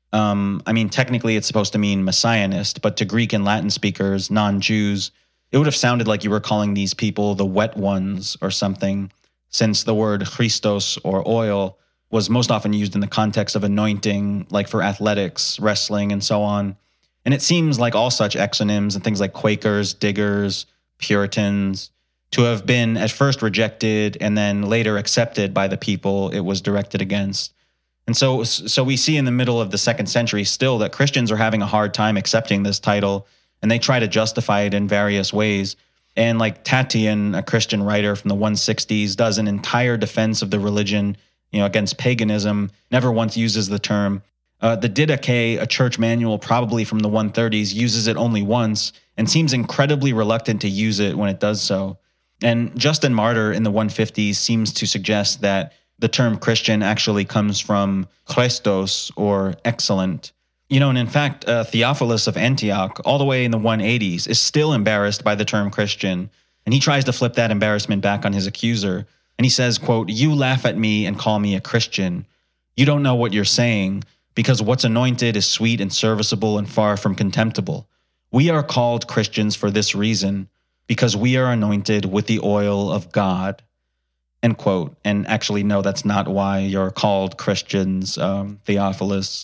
Technically it's supposed to mean messianist, but to Greek and Latin speakers, non-Jews, it would have sounded like you were calling these people the wet ones or something, since the word Christos or oil was most often used in the context of anointing, like for athletics, wrestling, and so on. And it seems like all such exonyms and things like Quakers, Diggers, Puritans, to have been at first rejected and then later accepted by the people it was directed against. And so we see in the middle of the 2nd century still that Christians are having a hard time accepting this title, and they try to justify it in various ways. And like Tatian, a Christian writer from the 160s, does an entire defense of the religion, against paganism, never once uses the term. The Didache, a church manual probably from the 130s, uses it only once and seems incredibly reluctant to use it when it does so. And Justin Martyr in the 150s seems to suggest that the term Christian actually comes from Christos, or excellent. And in fact, Theophilus of Antioch, all the way in the 180s, is still embarrassed by the term Christian. And he tries to flip that embarrassment back on his accuser. And he says, quote, "You laugh at me and call me a Christian. You don't know what you're saying, because what's anointed is sweet and serviceable and far from contemptible. We are called Christians for this reason, because we are anointed with the oil of God." End quote. And actually, no, that's not why you're called Christians, Theophilus.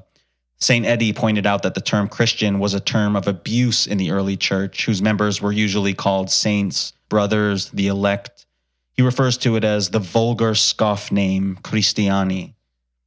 St. Eddie pointed out that the term Christian was a term of abuse in the early church, whose members were usually called saints, brothers, the elect. He refers to it as the vulgar scoff name, Christiani.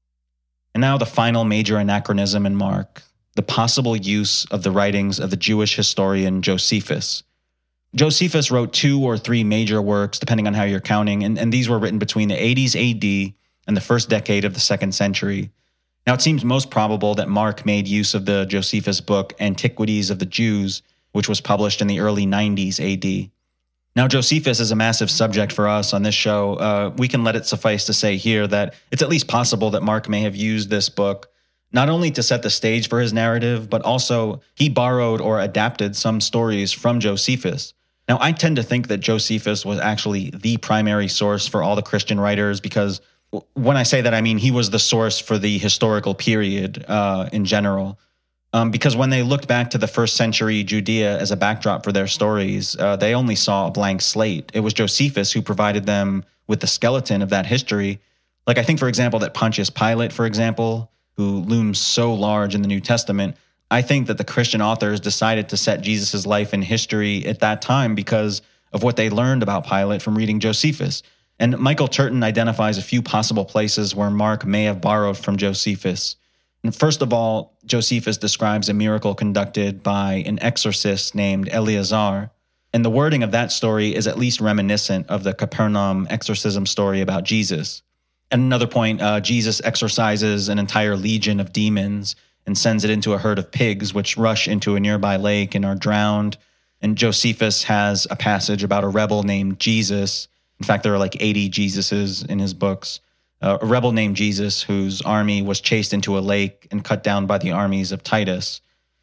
And now the final major anachronism in Mark, the possible use of the writings of the Jewish historian Josephus. Josephus wrote 2 or 3 major works, depending on how you're counting, and these were written between the 80s AD and the first decade of the 2nd century. Now, it seems most probable that Mark made use of the Josephus book Antiquities of the Jews, which was published in the early 90s AD. Now, Josephus is a massive subject for us on this show. We can let it suffice to say here that it's at least possible that Mark may have used this book not only to set the stage for his narrative, but also he borrowed or adapted some stories from Josephus. Now, I tend to think that Josephus was actually the primary source for all the Christian writers because when I say that, I mean he was the source for the historical period in general. Because when they looked back to the first century Judea as a backdrop for their stories, they only saw a blank slate. It was Josephus who provided them with the skeleton of that history. Like I think, for example, that Pontius Pilate, for example, who looms so large in the New Testament, I think that the Christian authors decided to set Jesus' life in history at that time because of what they learned about Pilate from reading Josephus. And Michael Turton identifies a few possible places where Mark may have borrowed from Josephus. And first of all, Josephus describes a miracle conducted by an exorcist named Eleazar. And the wording of that story is at least reminiscent of the Capernaum exorcism story about Jesus. At another point, Jesus exorcises an entire legion of demons and sends it into a herd of pigs, which rush into a nearby lake and are drowned. And Josephus has a passage about a rebel named Jesus. In fact, there are like 80 Jesuses in his books. A rebel named Jesus whose army was chased into a lake and cut down by the armies of Titus.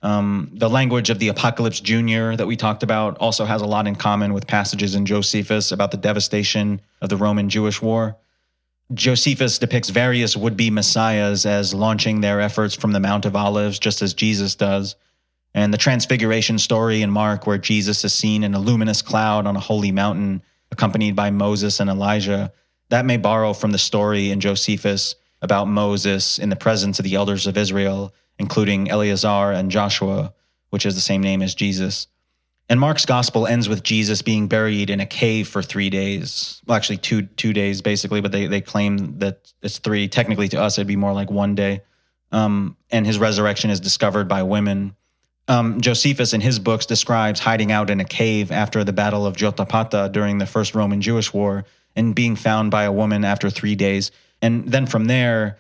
The language of the Apocalypse Junior that we talked about also has a lot in common with passages in Josephus about the devastation of the Roman-Jewish war. Josephus depicts various would-be messiahs as launching their efforts from the Mount of Olives, just as Jesus does. And the Transfiguration story in Mark, where Jesus is seen in a luminous cloud on a holy mountain, accompanied by Moses and Elijah, that may borrow from the story in Josephus about Moses in the presence of the elders of Israel, including Eleazar and Joshua, which is the same name as Jesus. And Mark's gospel ends with Jesus being buried in a cave for 3 days. Well, actually two days basically, but they claim that it's 3. Technically to us, it'd be more like 1 day. And his resurrection is discovered by women. Josephus in his books describes hiding out in a cave after the Battle of Jotapata during the First Roman-Jewish War and being found by a woman after 3 days. And then from there,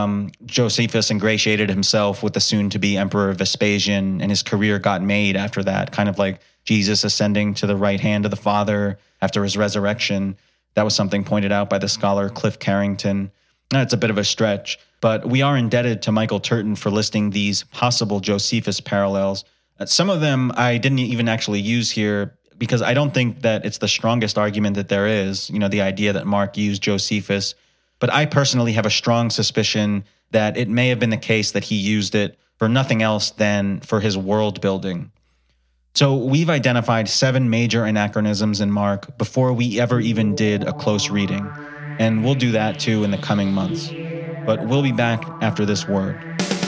Josephus ingratiated himself with the soon-to-be Emperor Vespasian, and his career got made after that, kind of like Jesus ascending to the right hand of the Father after his resurrection. That was something pointed out by the scholar Cliff Carrington. It's a bit of a stretch, but we are indebted to Michael Turton for listing these possible Josephus parallels. Some of them I didn't even actually use here because I don't think that it's the strongest argument that there is, the idea that Mark used Josephus. But I personally have a strong suspicion that it may have been the case that he used it for nothing else than for his world building. So we've identified 7 major anachronisms in Mark before we ever even did a close reading. And we'll do that too in the coming months. But we'll be back after this word.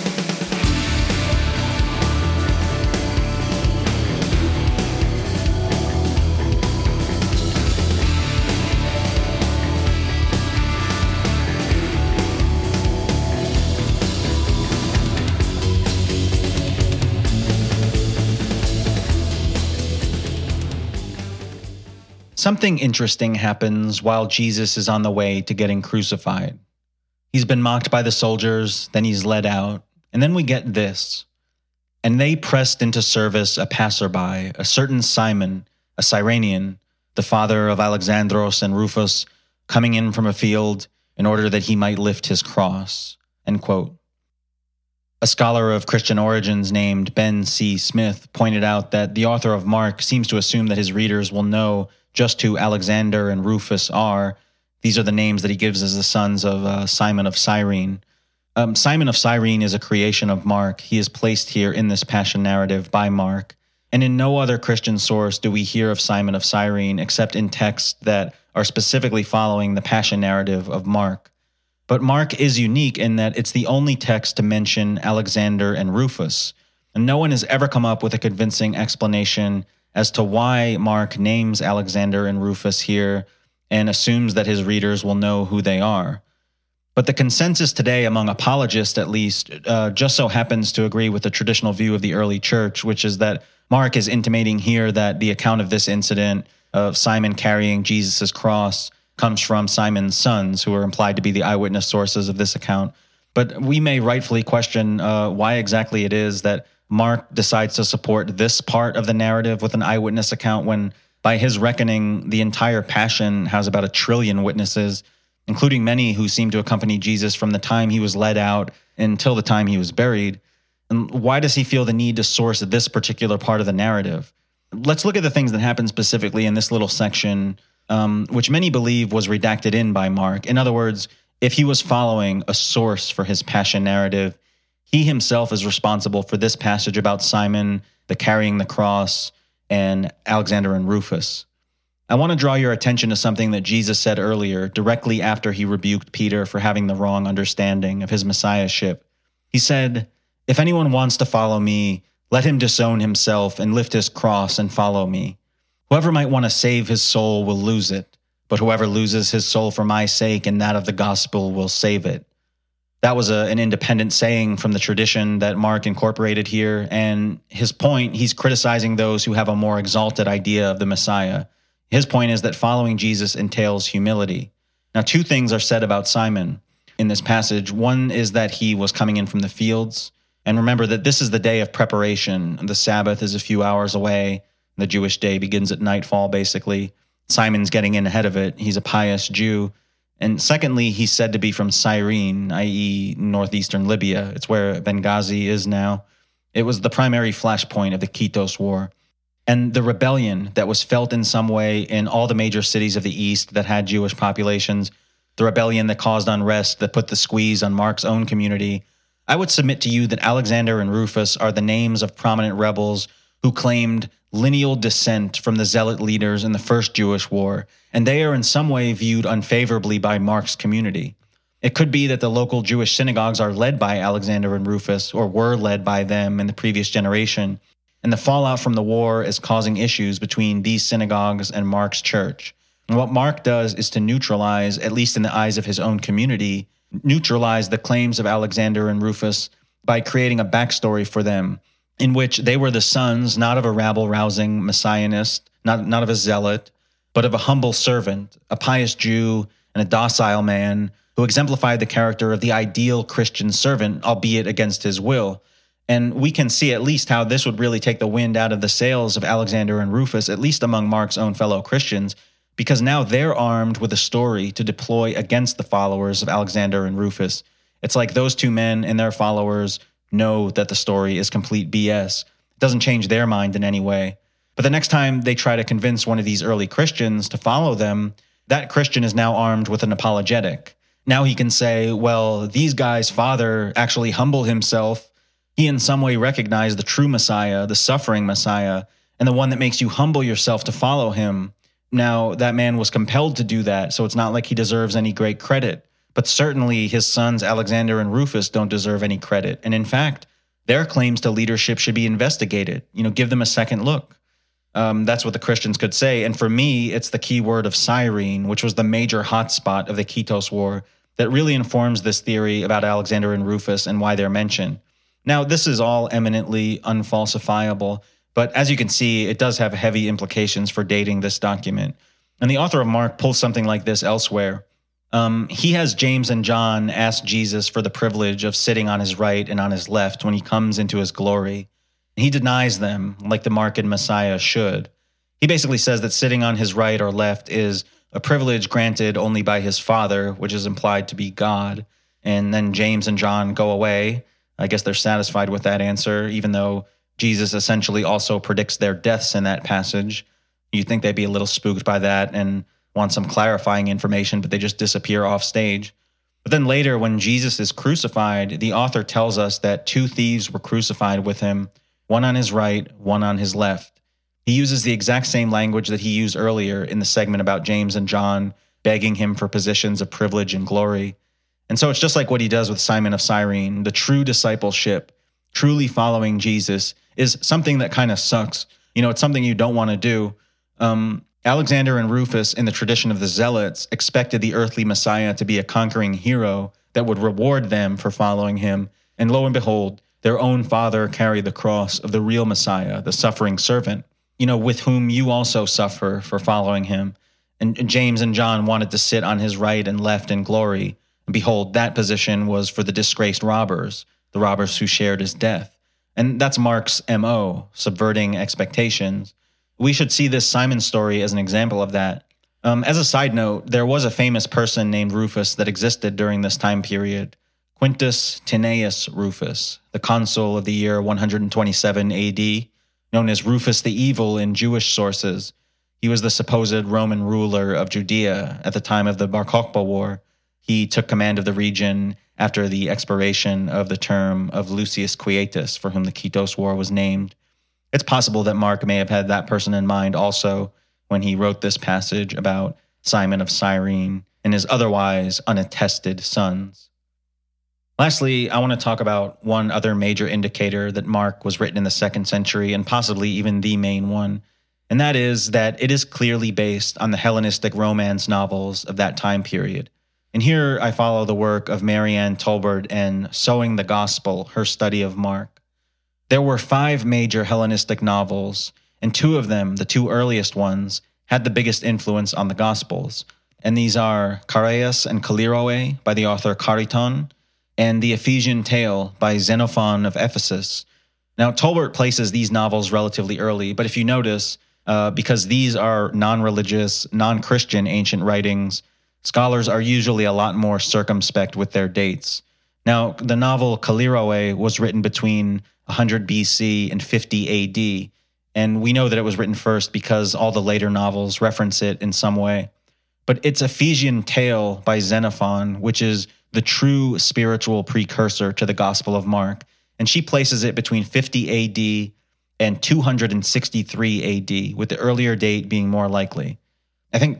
Something interesting happens while Jesus is on the way to getting crucified. He's been mocked by the soldiers, then he's led out, and then we get this. And they pressed into service a passerby, a certain Simon, a Cyrenian, the father of Alexandros and Rufus, coming in from a field in order that he might lift his cross. End quote. A scholar of Christian origins named Ben C. Smith pointed out that the author of Mark seems to assume that his readers will know just who Alexander and Rufus are. These are the names that he gives as the sons of Simon of Cyrene. Simon of Cyrene is a creation of Mark. He is placed here in this passion narrative by Mark. And in no other Christian source do we hear of Simon of Cyrene except in texts that are specifically following the passion narrative of Mark. But Mark is unique in that it's the only text to mention Alexander and Rufus. And no one has ever come up with a convincing explanation as to why Mark names Alexander and Rufus here and assumes that his readers will know who they are. But the consensus today among apologists, at least, just so happens to agree with the traditional view of the early church, which is that Mark is intimating here that the account of this incident of Simon carrying Jesus' cross comes from Simon's sons, who are implied to be the eyewitness sources of this account. But we may rightfully question why exactly it is that Mark decides to support this part of the narrative with an eyewitness account when By his reckoning, the entire Passion has about 1 trillion witnesses, including many who seem to accompany Jesus from the time he was led out until the time he was buried. And why does he feel the need to source this particular part of the narrative? Let's look at the things that happen specifically in this little section, which many believe was redacted in by Mark. In other words, if he was following a source for his Passion narrative, he himself is responsible for this passage about Simon, the carrying the cross, and Alexander and Rufus. I want to draw your attention to something that Jesus said earlier, directly after he rebuked Peter for having the wrong understanding of his messiahship. He said, "If anyone wants to follow me, let him disown himself and lift his cross and follow me. Whoever might want to save his soul will lose it, but whoever loses his soul for my sake and that of the gospel will save it." That was an independent saying from the tradition that Mark incorporated here, and his point, he's criticizing those who have a more exalted idea of the Messiah. His point is that following Jesus entails humility. Now, two things are said about Simon in this passage. One is that he was coming in from the fields, and remember that this is the day of preparation. The Sabbath is a few hours away. The Jewish day begins at nightfall, basically. Simon's getting in ahead of it. He's a pious Jew. And secondly, he's said to be from Cyrene, i.e. northeastern Libya. It's where Benghazi is now. It was the primary flashpoint of the Quitos War. And the rebellion that was felt in some way in all the major cities of the East that had Jewish populations, the rebellion that caused unrest, that put the squeeze on Mark's own community, I would submit to you that Alexander and Rufus are the names of prominent rebels who claimed lineal descent from the zealot leaders in the First Jewish War, and they are in some way viewed unfavorably by Mark's community. It could be that the local Jewish synagogues are led by Alexander and Rufus, or were led by them in the previous generation, and the fallout from the war is causing issues between these synagogues and Mark's church. And what Mark does is to neutralize, at least in the eyes of his own community, neutralize the claims of Alexander and Rufus by creating a backstory for them, in which they were the sons not of a rabble-rousing messianist, not of a zealot, but of a humble servant, a pious Jew, and a docile man who exemplified the character of the ideal Christian servant, albeit against his will. And we can see at least how this would really take the wind out of the sails of Alexander and Rufus, at least among Mark's own fellow Christians, because now they're armed with a story to deploy against the followers of Alexander and Rufus. It's like those two men and their followers know that the story is complete BS. It doesn't change their mind in any way. But the next time they try to convince one of these early Christians to follow them, that Christian is now armed with an apologetic. Now he can say, well, these guys' father actually humbled himself. He in some way recognized the true Messiah, the suffering Messiah, and the one that makes you humble yourself to follow him. Now, that man was compelled to do that, so it's not like he deserves any great credit. But certainly his sons Alexander and Rufus don't deserve any credit. And in fact, their claims to leadership should be investigated. Give them a second look. That's what the Christians could say. And for me, it's the key word of Cyrene, which was the major hotspot of the Quitos War, that really informs this theory about Alexander and Rufus and why they're mentioned. Now, this is all eminently unfalsifiable, but as you can see, it does have heavy implications for dating this document. And the author of Mark pulls something like this elsewhere. He has James and John ask Jesus for the privilege of sitting on his right and on his left when he comes into his glory. He denies them, like the Markan Messiah should. He basically says that sitting on his right or left is a privilege granted only by his Father, which is implied to be God. And then James and John go away. I guess they're satisfied with that answer, even though Jesus essentially also predicts their deaths in that passage. You'd think they'd be a little spooked by that and want some clarifying information, but they just disappear off stage. But then later, when Jesus is crucified, the author tells us that two thieves were crucified with him, one on his right, one on his left. He uses the exact same language that he used earlier in the segment about James and John begging him for positions of privilege and glory. And so it's just like what he does with Simon of Cyrene. The true discipleship, truly following Jesus, is something that kind of sucks. It's something you don't want to do. Alexander and Rufus, in the tradition of the Zealots, expected the earthly Messiah to be a conquering hero that would reward them for following him. And lo and behold, their own father carried the cross of the real Messiah, the suffering servant, with whom you also suffer for following him. And James and John wanted to sit on his right and left in glory. And behold, that position was for the disgraced robbers, the robbers who shared his death. And that's Mark's MO, subverting expectations. We should see this Simon story as an example of that. As a side note, there was a famous person named Rufus that existed during this time period, Quintus Tineius Rufus, the consul of the year 127 AD, known as Rufus the Evil in Jewish sources. He was the supposed Roman ruler of Judea at the time of the Bar Kokhba War. He took command of the region after the expiration of the term of Lucius Quietus, for whom the Kitos War was named. It's possible that Mark may have had that person in mind also when he wrote this passage about Simon of Cyrene and his otherwise unattested sons. Lastly, I want to talk about one other major indicator that Mark was written in the 2nd century, and possibly even the main one, and that is that it is clearly based on the Hellenistic romance novels of that time period. And here I follow the work of Marianne Tolbert and Sowing the Gospel, her study of Mark. There were 5 major Hellenistic novels, and 2 of them, the 2 earliest ones, had the biggest influence on the Gospels. And these are Chareas and Callirhoe by the author Chariton, and The Ephesian Tale by Xenophon of Ephesus. Now, Tolbert places these novels relatively early, but if you notice, because these are non-religious, non-Christian ancient writings, scholars are usually a lot more circumspect with their dates. Now, the novel Callirhoe was written between 100 BC and 50 AD, and we know that it was written first because all the later novels reference it in some way. But it's Ephesian Tale by Xenophon, which is the true spiritual precursor to the Gospel of Mark, and she places it between 50 AD and 263 AD, with the earlier date being more likely. I think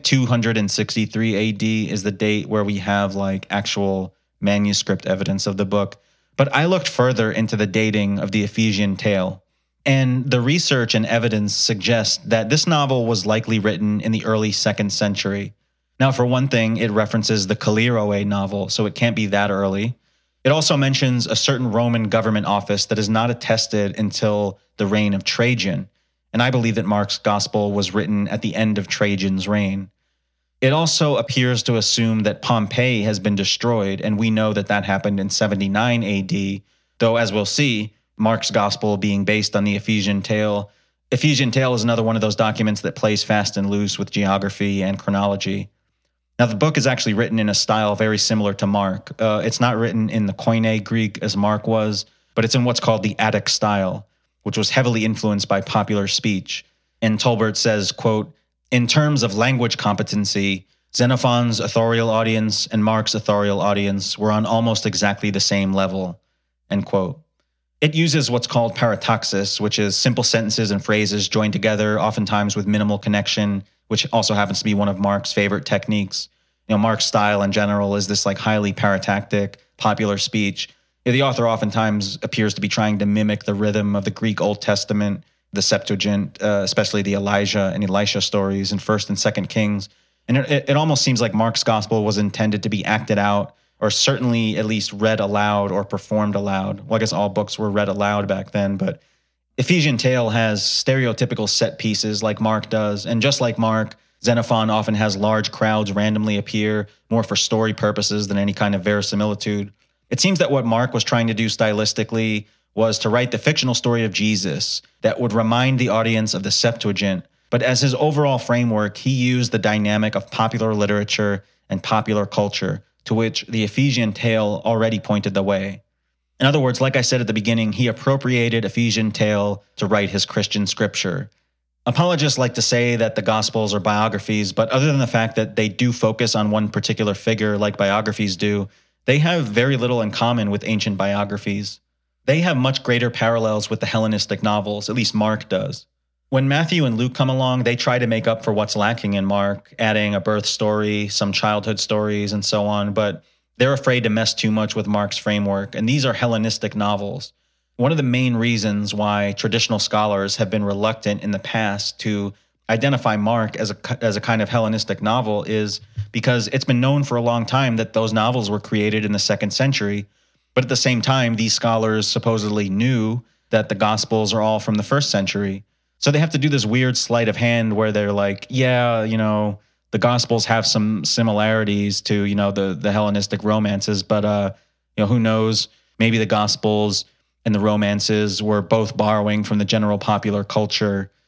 263 AD is the date where we have like actual manuscript evidence of the book. But I looked further into the dating of the Ephesian Tale, and the research and evidence suggest that this novel was likely written in the early 2nd century. Now, for one thing, it references the Callirhoe novel, so it can't be that early. It also mentions a certain Roman government office that is not attested until the reign of Trajan, and I believe that Mark's gospel was written at the end of Trajan's reign. It also appears to assume that Pompeii has been destroyed, and we know that that happened in 79 AD, though as we'll see, Mark's gospel being based on the Ephesian Tale. Ephesian Tale is another one of those documents that plays fast and loose with geography and chronology. Now, the book is actually written in a style very similar to Mark. It's not written in the Koine Greek as Mark was, but it's in what's called the Attic style, which was heavily influenced by popular speech. And Tolbert says, quote, "In terms of language competency, Xenophon's authorial audience and Mark's authorial audience were on almost exactly the same level," end quote. It uses what's called parataxis, which is simple sentences and phrases joined together, oftentimes with minimal connection, which also happens to be one of Mark's favorite techniques. Mark's style in general is this like highly paratactic, popular speech. The author oftentimes appears to be trying to mimic the rhythm of the Greek Old Testament, the Septuagint, especially the Elijah and Elisha stories in 1st and 2nd Kings. And it almost seems like Mark's gospel was intended to be acted out, or certainly at least read aloud or performed aloud. Well, I guess all books were read aloud back then, but Ephesian Tale has stereotypical set pieces like Mark does, and just like Mark, Xenophon often has large crowds randomly appear, more for story purposes than any kind of verisimilitude. It seems that what Mark was trying to do stylistically was to write the fictional story of Jesus that would remind the audience of the Septuagint, but as his overall framework, he used the dynamic of popular literature and popular culture, to which the Ephesian Tale already pointed the way. In other words, like I said at the beginning, he appropriated Ephesian Tale to write his Christian scripture. Apologists like to say that the Gospels are biographies, but other than the fact that they do focus on one particular figure like biographies do, they have very little in common with ancient biographies. They have much greater parallels with the Hellenistic novels, at least Mark does. When Matthew and Luke come along, they try to make up for what's lacking in Mark, adding a birth story, some childhood stories, and so on, but they're afraid to mess too much with Mark's framework, and these are Hellenistic novels. One of the main reasons why traditional scholars have been reluctant in the past to identify Mark as a kind of Hellenistic novel is because it's been known for a long time that those novels were created in the 2nd century, but at the same time, these scholars supposedly knew that the Gospels are all from the 1st century. So they have to do this weird sleight of hand where they're like, yeah, the Gospels have some similarities to, the Hellenistic romances, but, who knows? Maybe the Gospels and the romances were both borrowing from the general popular culture.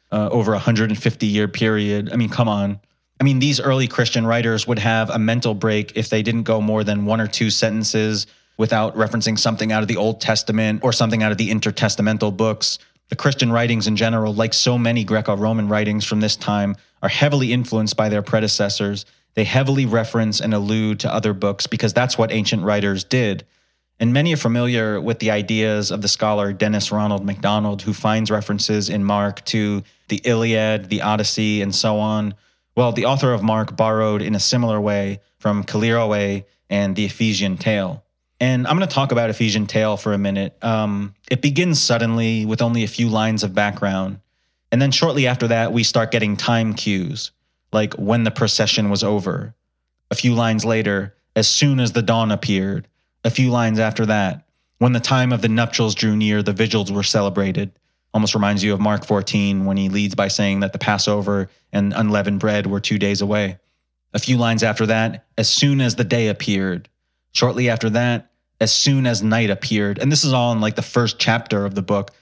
over a 150-year period. I mean, come on. I mean, these early Christian writers would have a mental break if they didn't go more than one or two sentences without referencing something out of the Old Testament or something out of the intertestamental books. The Christian writings in general, like so many Greco-Roman writings from this time, are heavily influenced by their predecessors. They heavily reference and allude to other books because that's what ancient writers did. And many are familiar with the ideas of the scholar Dennis Ronald MacDonald, who finds references in Mark to the Iliad, the Odyssey, and so on. Well, the author of Mark borrowed in a similar way from Callirhoe and the Ephesian Tale. And I'm going to talk about Ephesian Tale for a minute. It begins suddenly with only a few lines of background. And then shortly after that, we start getting time cues, like when the procession was over. A few lines later, as soon as the dawn appeared. A few lines after that, when the time of the nuptials drew near, the vigils were celebrated. Almost reminds you of Mark 14 when he leads by saying that the Passover and unleavened bread were 2 days away. A few lines after that, as soon as the day appeared. Shortly after that, as soon as night appeared. And this is all in like the first chapter of the book.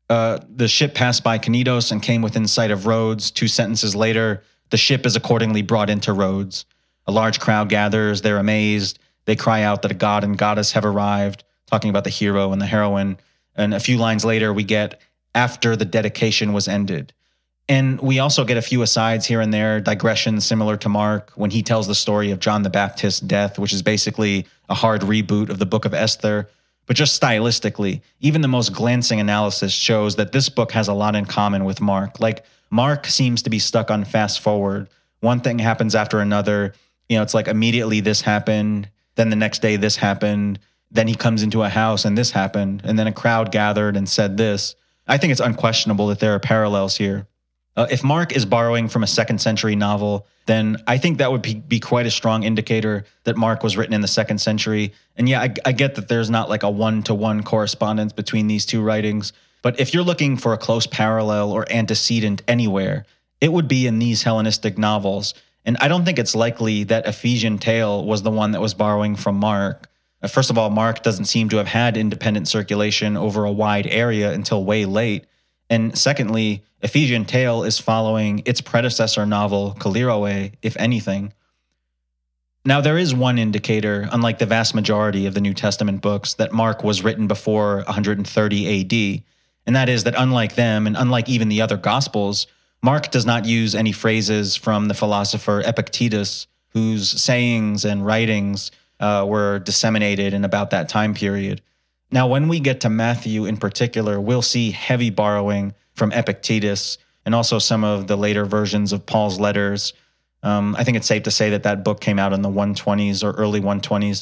The ship passed by Cnidos and came within sight of Rhodes. 2 sentences later, the ship is accordingly brought into Rhodes. A large crowd gathers. They're amazed. They cry out that a god and goddess have arrived, talking about the hero and the heroine. And a few lines later, we get after the dedication was ended. And we also get a few asides here and there, digressions similar to Mark when he tells the story of John the Baptist's death, which is basically a hard reboot of the Book of Esther. But just stylistically, even the most glancing analysis shows that this book has a lot in common with Mark. Like, Mark seems to be stuck on fast forward. One thing happens after another. You know, it's like immediately this happened, then the next day this happened, then he comes into a house and this happened, and then a crowd gathered and said this. I think it's unquestionable that there are parallels here. If Mark is borrowing from a 2nd century novel, then I think that would be quite a strong indicator that Mark was written in the 2nd century. And yeah, I get that there's not like a one-to-one correspondence between these two writings. But if you're looking for a close parallel or antecedent anywhere, it would be in these Hellenistic novels. And I don't think it's likely that Ephesian Tale was the one that was borrowing from Mark. First of all, Mark doesn't seem to have had independent circulation over a wide area until way late. And secondly, Ephesian Tale is following its predecessor novel, Callirhoe, if anything. Now, there is one indicator, unlike the vast majority of the New Testament books, that Mark was written before 130 AD, and that is that unlike them, and unlike even the other Gospels, Mark does not use any phrases from the philosopher Epictetus, whose sayings and writings were disseminated in about that time period. Now, when we get to Matthew in particular, we'll see heavy borrowing from Epictetus and also some of the later versions of Paul's letters. I think it's safe to say that that book came out in the 120s or early 120s.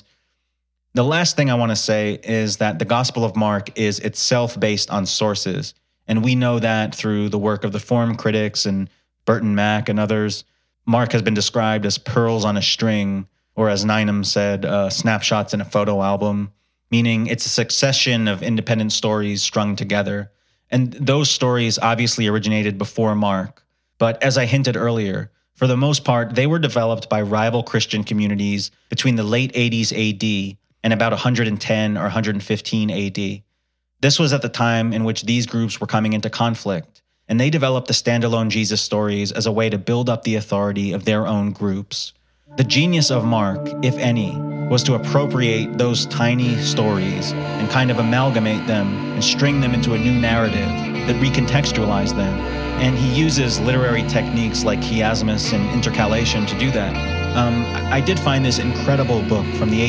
The last thing I want to say is that the Gospel of Mark is itself based on sources, and we know that through the work of the form critics and Burton Mack and others. Mark has been described as pearls on a string, or as Nineham said, snapshots in a photo album, meaning it's a succession of independent stories strung together. And those stories obviously originated before Mark. But as I hinted earlier, for the most part, they were developed by rival Christian communities between the late 80s AD and about 110 or 115 AD. This was at the time in which these groups were coming into conflict, and they developed the standalone Jesus stories as a way to build up the authority of their own groups. The genius of Mark, if any, was to appropriate those tiny stories and kind of amalgamate them and string them into a new narrative that recontextualized them. And he uses literary techniques like chiasmus and intercalation to do that. I did find this incredible book from the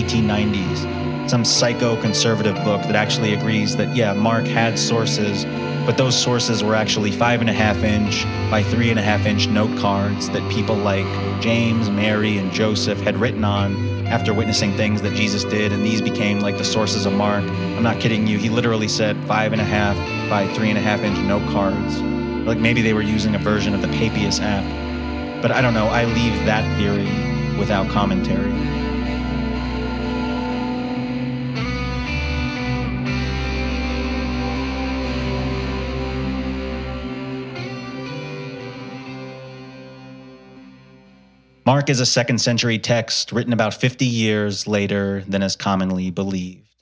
1890s, some psycho-conservative book that actually agrees that, yeah, Mark had sources, but those sources were actually 5.5-inch by 3.5-inch note cards that people like James, Mary, and Joseph had written on after witnessing things that Jesus did, and these became like the sources of Mark. I'm not kidding you. He literally said 5.5 by 3.5-inch note cards. Like maybe they were using a version of the Papias app. But I don't know. I leave that theory without commentary. Mark is a 2nd century text written about 50 years later than is commonly believed.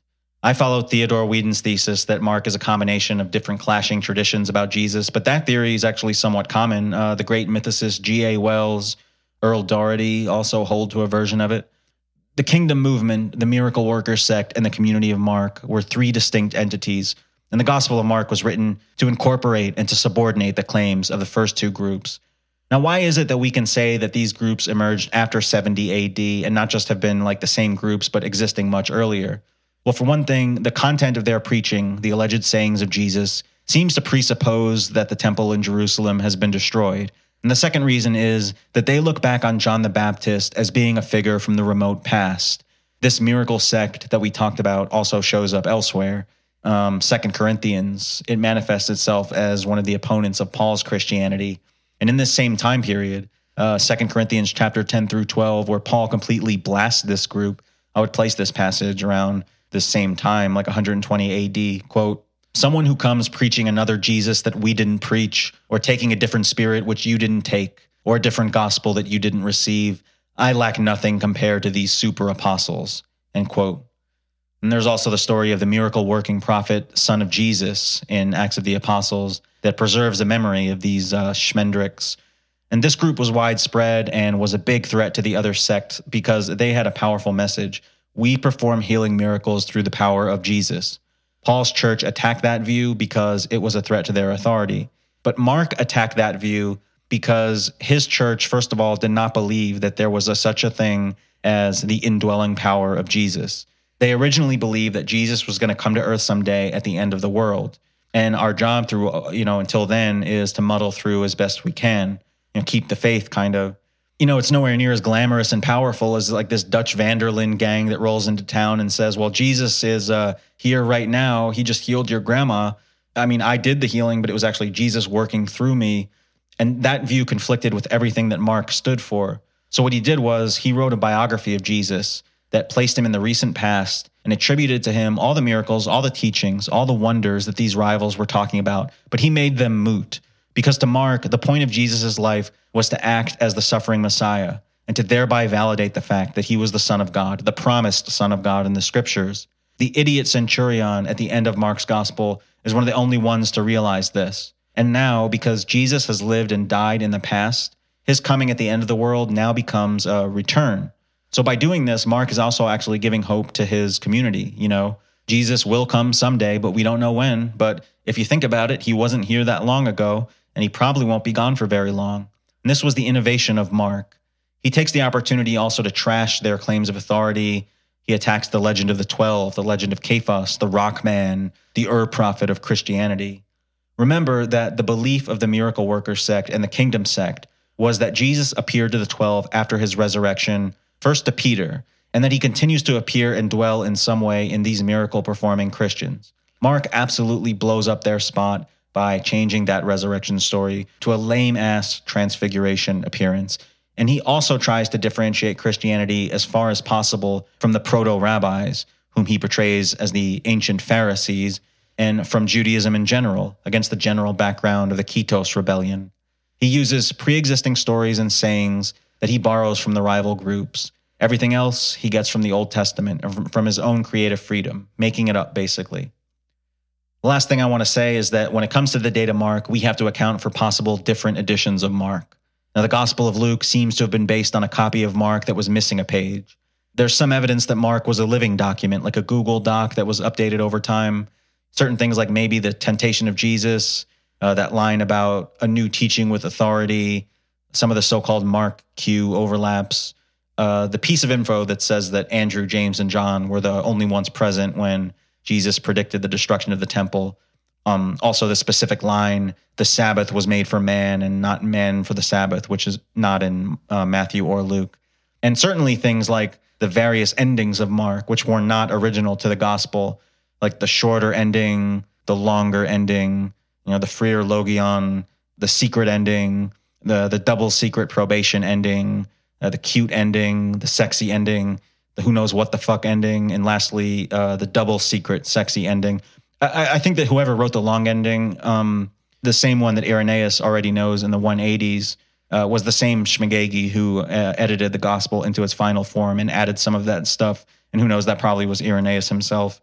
I follow Theodore Whedon's thesis that Mark is a combination of different clashing traditions about Jesus, but that theory is actually somewhat common. The great mythicist G.A. Wells, Earl Doherty also hold to a version of it. The Kingdom Movement, the Miracle Worker sect, and the community of Mark were three distinct entities, and the Gospel of Mark was written to incorporate and to subordinate the claims of the first two groups. Now, why is it that we can say that these groups emerged after 70 AD and not just have been like the same groups but existing much earlier? Well, for one thing, the content of their preaching, the alleged sayings of Jesus, seems to presuppose that the temple in Jerusalem has been destroyed. And the second reason is that they look back on John the Baptist as being a figure from the remote past. This miracle sect that we talked about also shows up elsewhere. 2 Corinthians, it manifests itself as one of the opponents of Paul's Christianity. And in this same time period, 2 Corinthians chapter 10 through 12, where Paul completely blasts this group, I would place this passage around this same time, like 120 AD, quote, "Someone who comes preaching another Jesus that we didn't preach, or taking a different spirit which you didn't take, or a different gospel that you didn't receive, I lack nothing compared to these super apostles," end quote. And there's also the story of the miracle working prophet, son of Jesus, in Acts of the Apostles, that preserves the memory of these Schmendricks. And this group was widespread and was a big threat to the other sect because they had a powerful message. We perform healing miracles through the power of Jesus. Paul's church attacked that view because it was a threat to their authority. But Mark attacked that view because his church, first of all, did not believe that there was such a thing as the indwelling power of Jesus. They originally believed that Jesus was going to come to earth someday at the end of the world. And our job through, until then is to muddle through as best we can, keep the faith kind of. It's nowhere near as glamorous and powerful as like this Dutch Vanderlyn gang that rolls into town and says, well, Jesus is here right now. He just healed your grandma. I mean, I did the healing, but it was actually Jesus working through me. And that view conflicted with everything that Mark stood for. So what he did was he wrote a biography of Jesus that placed him in the recent past and attributed to him all the miracles, all the teachings, all the wonders that these rivals were talking about. But he made them moot. Because to Mark, the point of Jesus' life was to act as the suffering Messiah and to thereby validate the fact that he was the Son of God, the promised Son of God in the Scriptures. The idiot centurion at the end of Mark's gospel is one of the only ones to realize this. And now, because Jesus has lived and died in the past, his coming at the end of the world now becomes a return. So by doing this, Mark is also actually giving hope to his community. Jesus will come someday, but we don't know when. But if you think about it, he wasn't here that long ago, and he probably won't be gone for very long. And this was the innovation of Mark. He takes the opportunity also to trash their claims of authority. He attacks the legend of the 12, the legend of Cephas, the rock man, the prophet of Christianity. Remember that the belief of the miracle worker sect and the kingdom sect was that Jesus appeared to the 12 after his resurrection, first to Peter, and that he continues to appear and dwell in some way in these miracle-performing Christians. Mark absolutely blows up their spot by changing that resurrection story to a lame-ass transfiguration appearance. And he also tries to differentiate Christianity as far as possible from the proto-rabbis, whom he portrays as the ancient Pharisees, and from Judaism in general, against the general background of the Kitos rebellion. He uses pre-existing stories and sayings that he borrows from the rival groups. Everything else he gets from the Old Testament, from his own creative freedom, making it up, basically. The last thing I want to say is that when it comes to the date of Mark, we have to account for possible different editions of Mark. Now, the Gospel of Luke seems to have been based on a copy of Mark that was missing a page. There's some evidence that Mark was a living document, like a Google Doc that was updated over time. Certain things like maybe the temptation of Jesus, that line about a new teaching with authority, some of the so-called Mark Q overlaps, the piece of info that says that Andrew, James, and John were the only ones present when Jesus predicted the destruction of the temple. Also the specific line, the Sabbath was made for man and not men for the Sabbath, which is not in Matthew or Luke. And certainly things like the various endings of Mark, which were not original to the gospel, like the shorter ending, the longer ending, the freer logion, the secret ending, the double secret probation ending, the cute ending, the sexy ending, the who knows what the fuck ending, and lastly, the double secret sexy ending. I think that whoever wrote the long ending, the same one that Irenaeus already knows in the 180s, was the same Shmagegi who edited the gospel into its final form and added some of that stuff. And who knows, that probably was Irenaeus himself.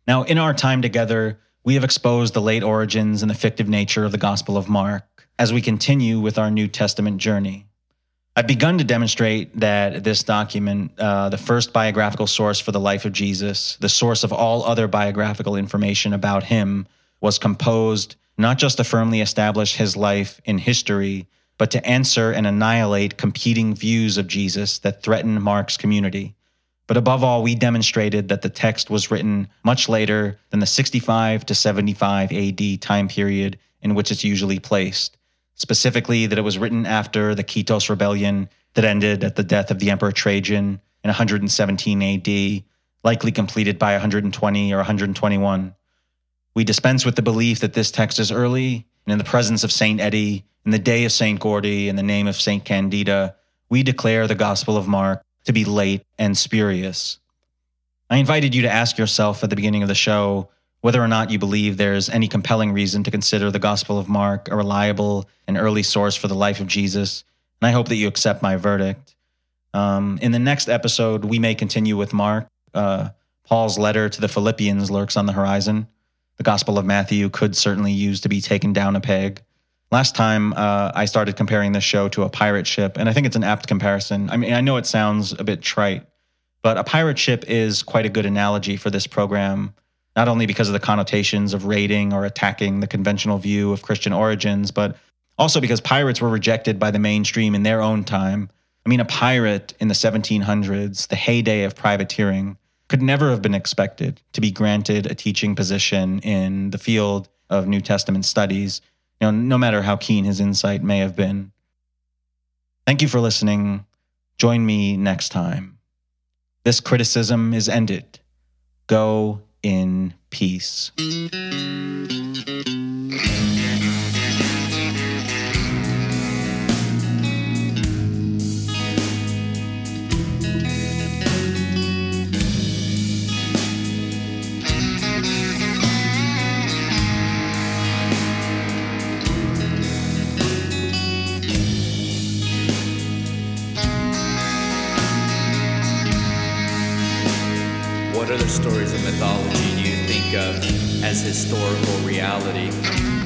Now, in our time together, we have exposed the late origins and the fictive nature of the Gospel of Mark as we continue with our New Testament journey. I've begun to demonstrate that this document, the first biographical source for the life of Jesus, the source of all other biographical information about him, was composed not just to firmly establish his life in history, but to answer and annihilate competing views of Jesus that threaten Mark's community. But above all, we demonstrated that the text was written much later than the 65 to 75 AD time period in which it's usually placed. Specifically, that it was written after the Kitos Rebellion that ended at the death of the Emperor Trajan in 117 AD, likely completed by 120 or 121. We dispense with the belief that this text is early, and in the presence of Saint Eddie, in the day of Saint Gordy, in the name of Saint Candida, we declare the Gospel of Mark to be late and spurious. I invited you to ask yourself at the beginning of the show whether or not you believe there's any compelling reason to consider the Gospel of Mark a reliable and early source for the life of Jesus, and I hope that you accept my verdict. In the next episode, we may continue with Mark. Paul's letter to the Philippians lurks on the horizon. The Gospel of Matthew could certainly use to be taken down a peg. Last time, I started comparing this show to a pirate ship, and I think it's an apt comparison. I mean, I know it sounds a bit trite, but a pirate ship is quite a good analogy for this program, not only because of the connotations of raiding or attacking the conventional view of Christian origins, but also because pirates were rejected by the mainstream in their own time. I mean, a pirate in the 1700s, the heyday of privateering, could never have been expected to be granted a teaching position in the field of New Testament studies, no matter how keen his insight may have been. Thank you for listening. Join me next time. This criticism is ended. Go in peace. What other stories of mythology do you think of as historical reality?